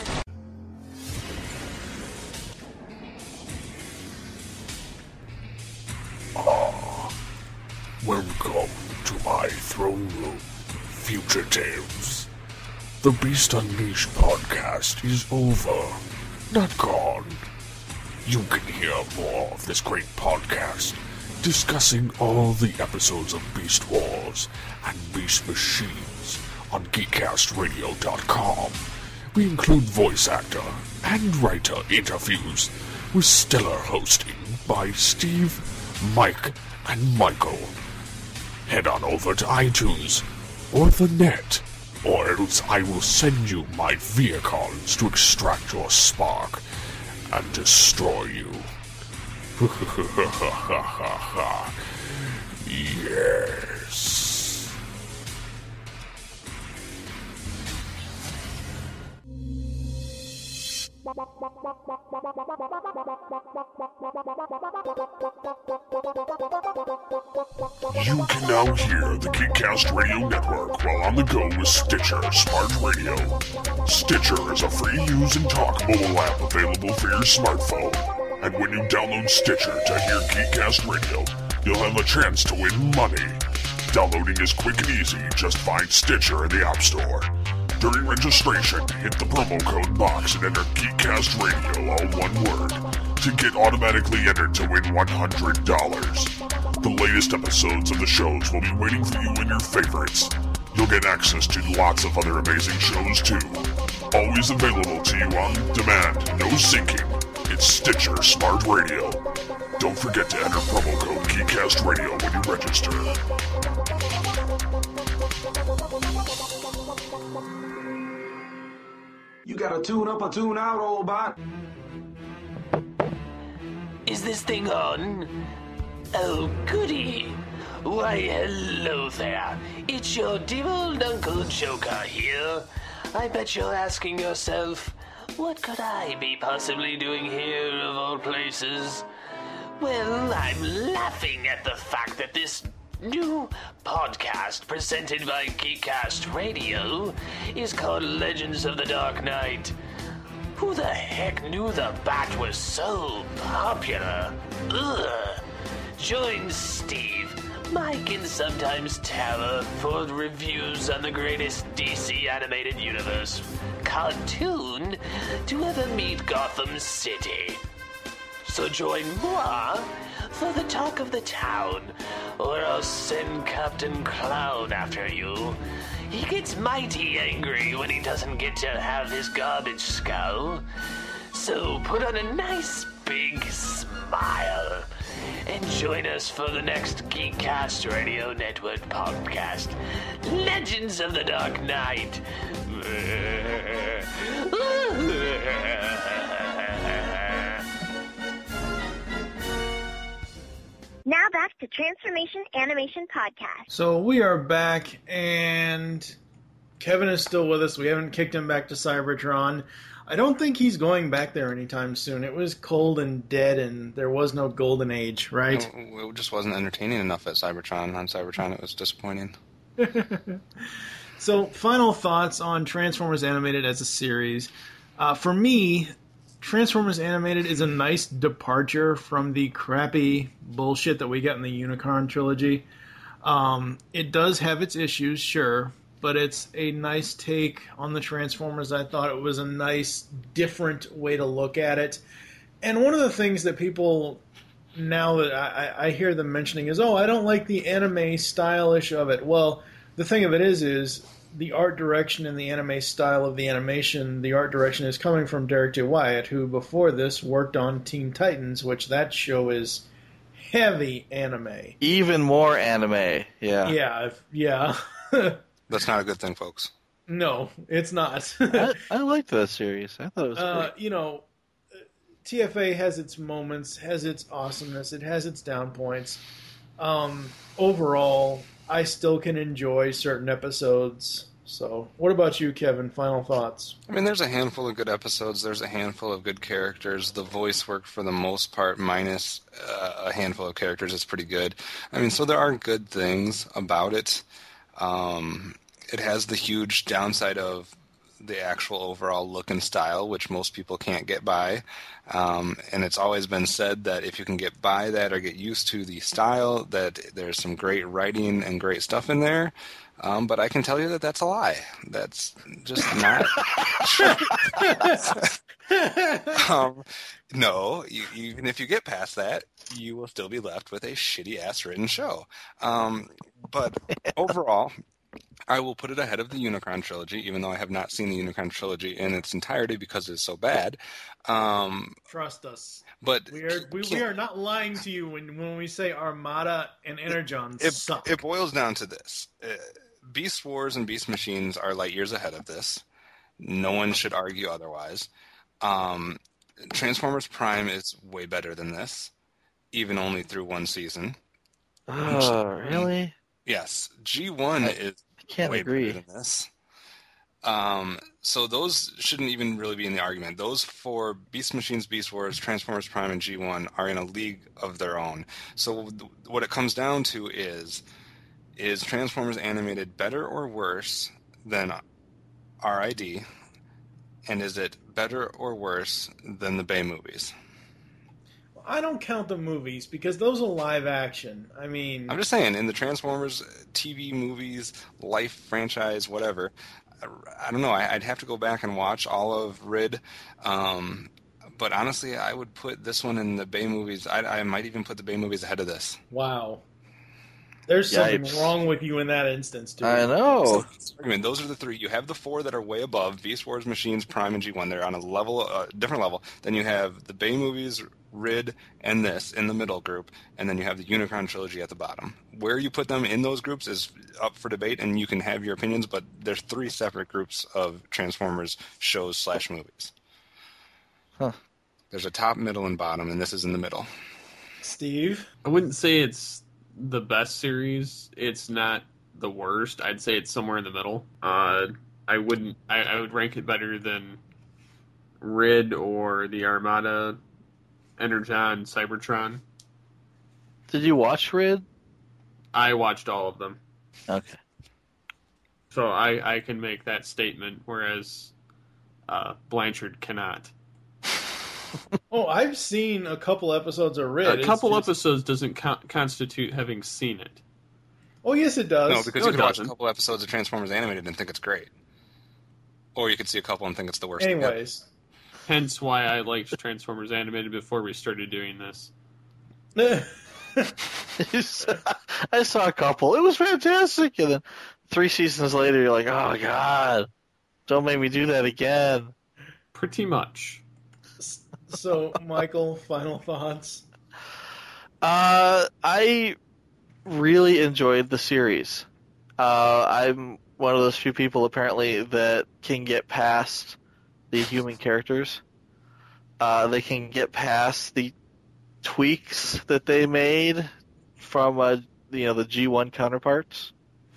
Welcome to my throne room, Future Tales. The Beast Unleashed podcast is over, not gone. You can hear more of this great podcast, discussing all the episodes of Beast Wars and Beast Machines on GeekCastRadio.com. We include voice actor and writer interviews with stellar hosting by Steve, Mike, and Michael. Head on over to iTunes or the net, or else I will send you my vehicles to extract your spark and destroy you. Yes. You can now hear the Geekcast Radio Network while on the go with Stitcher Smart Radio. Stitcher is a free-use and talk mobile app available for your smartphone. And when you download Stitcher to hear Geekcast Radio, you'll have a chance to win money. Downloading is quick and easy. Just find Stitcher in the App Store. During registration, hit the promo code box and enter Geekcast Radio, all one word, to get automatically entered to win $100. The latest episodes of the shows will be waiting for you in your favorites. You'll get access to lots of other amazing shows too. Always available to you on demand, no syncing. It's Stitcher Smart Radio. Don't forget to enter promo code Geekcast Radio when you register. You gotta tune up or tune out, old bot. Is this thing on? Oh, goody. Why, hello there. It's your dear old Uncle Joker here. I bet you're asking yourself, what could I be possibly doing here of all places? Well, I'm laughing at the fact that this new podcast presented by Geekcast Radio is called Legends of the Dark Knight. Who the heck knew the Bat was so popular? Ugh. Join Steve, Mike, and sometimes Tara for reviews on the greatest DC animated universe cartoon to ever meet Gotham City. So join moi for the talk of the town, or I'll send Captain Clown after you. He gets mighty angry when he doesn't get to have his garbage skull. So put on a nice big smile and join us for the next Geekcast Radio Network podcast, Legends of the Dark Knight. Now back to Transformation Animation Podcast. So we are back, and Kevin is still with us. We haven't kicked him back to Cybertron. I don't think he's going back there anytime soon. It was cold and dead, and there was no golden age, right? No, it just wasn't entertaining enough at Cybertron. On Cybertron, it was disappointing. So, final thoughts on Transformers Animated as a series. For me, Transformers Animated is a nice departure from the crappy bullshit that we get in the Unicorn trilogy. It does have its issues, sure, but it's a nice take on the Transformers. I thought it was a nice, different way to look at it. And one of the things that people, now that I hear them mentioning is, oh, I don't like the anime stylish of it. Well, the thing of it is the art direction and the anime style of the animation, the art direction is coming from Derek J. Wyatt, who before this worked on Teen Titans, which that show is heavy anime. Even more anime, yeah. Yeah. That's not a good thing, folks. No, it's not. I liked that series. I thought it was great. TFA has its moments, has its awesomeness, it has its down points. Overall, I still can enjoy certain episodes. So, what about you, Kevin? Final thoughts? I mean, there's a handful of good episodes. There's a handful of good characters. The voice work, for the most part, minus a handful of characters, is pretty good. I mean, so there are good things about it. It has the huge downside of the actual overall look and style, which most people can't get by. And it's always been said that if you can get by that or get used to the style, that there's some great writing and great stuff in there. But I can tell you that that's a lie. That's just not no, even if you get past that, you will still be left with a shitty-ass written show. But overall, I will put it ahead of the Unicron trilogy, even though I have not seen the Unicron trilogy in its entirety because it's so bad. Trust us. But we are not lying to you when we say Armada and Energon suck. It boils down to this. Beast Wars and Beast Machines are light years ahead of this. No one should argue otherwise. Transformers Prime is way better than this, even only through one season. Oh, really? Yes. G1 is can't way agree. better than this. So those shouldn't even really be in the argument. Those four, Beast Machines, Beast Wars, Transformers Prime, and G1, are in a league of their own. So what it comes down to is Transformers Animated better or worse than RID? And is it better or worse than the Bay movies? I don't count the movies because those are live action. I mean... I'm just saying, in the Transformers TV movies, Life franchise, whatever, I don't know. I'd have to go back and watch all of RID. But honestly, I would put this one in the Bay movies. I might even put the Bay movies ahead of this. Wow. There's something wrong with you in that instance, dude. I know. I mean, those are the three. You have the four that are way above, Beast Wars, Machines, Prime, and G1. They're on a level, different level. Then you have the Bay movies, RID, and this in the middle group. And then you have the Unicron trilogy at the bottom. Where you put them in those groups is up for debate, and you can have your opinions, but there's three separate groups of Transformers shows / movies. Huh. There's a top, middle, and bottom, and this is in the middle. Steve? I wouldn't say it's the best series. It's not the worst. I'd say it's somewhere in the middle. I would rank it better than RID or the Armada, Energon, Cybertron. Did you watch RID? I watched all of them. Okay. So I can make that statement, whereas Blanchard cannot. Oh, I've seen a couple episodes of RID. A couple episodes doesn't constitute having seen it. Oh, yes, it does. No, because you could watch a couple episodes of Transformers Animated and think it's great. Or you could see a couple and think it's the worst. Anyways. Hence why I liked Transformers Animated before we started doing this. I saw a couple. It was fantastic. And then 3 seasons later, you're like, oh, God, don't make me do that again. Pretty much. So, Michael, final thoughts? I really enjoyed the series. I'm one of those few people, apparently, that can get past the human characters. They can get past the tweaks that they made from the G1 counterparts.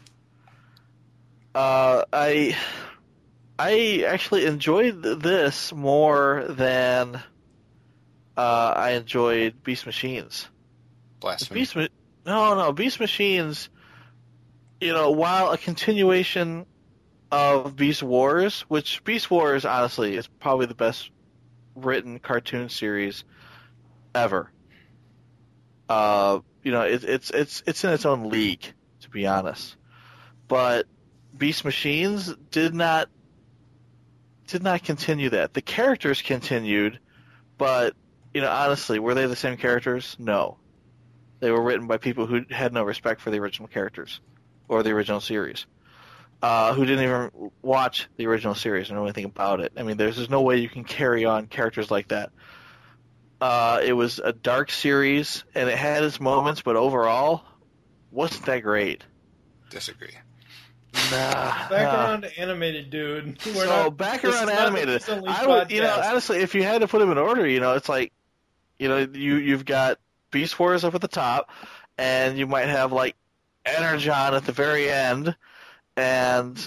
I actually enjoyed this more than I enjoyed Beast Machines. Blasphemy. Beast Machines, while a continuation of Beast Wars, which Beast Wars, honestly, is probably the best written cartoon series ever. It's in its own league, to be honest. But Beast Machines did not continue that. The characters continued, but honestly, were they the same characters? No. They were written by people who had no respect for the original characters or the original series, who didn't even watch the original series or know anything about it. I mean, there's just no way you can carry on characters like that. It was a dark series, and it had its moments, but overall, wasn't that great. Disagree. Back around to animated, dude. Back around animated. I would, honestly, if you had to put them in order, it's like, you've got Beast Wars up at the top, and you might have like Energon at the very end, and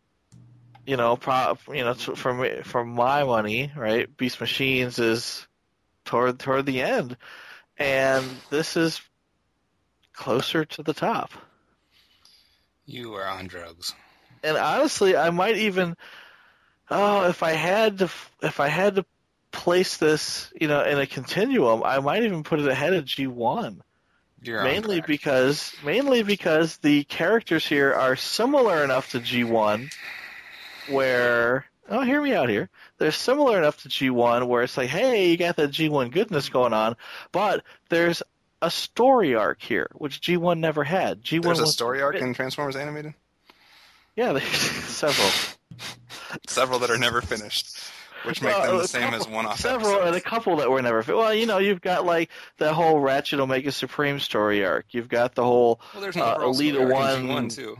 from my money, right? Beast Machines is toward the end, and this is closer to the top. You are on drugs. And honestly, I might even, if I had to place this, in a continuum, I might even put it ahead of G1. Mainly because the characters here are similar enough to G1, where hear me out here. They're similar enough to G1 where it's like, hey, you got that G1 goodness going on, but there's a story arc here, which G1 never had. There's a story arc in Transformers Animated? Yeah, there's several. Several that are never finished, which make them the same as one-off Several episodes. and a couple that were never finished. Well, you've got like the whole Ratchet Omega Supreme story arc. You've got the whole Elite One. G1 too.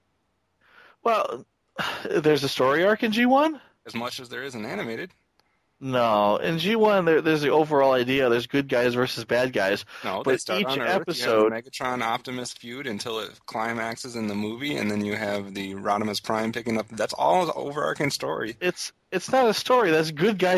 Well, there's a story arc in G1? As much as there is in Animated. No, in G1 there's the overall idea. There's good guys versus bad guys. No, but they start each on Earth. episode, you have the Megatron Optimus feud until it climaxes in the movie, and then you have the Rodimus Prime picking up. That's all the overarching story. it's not a story. That's good guys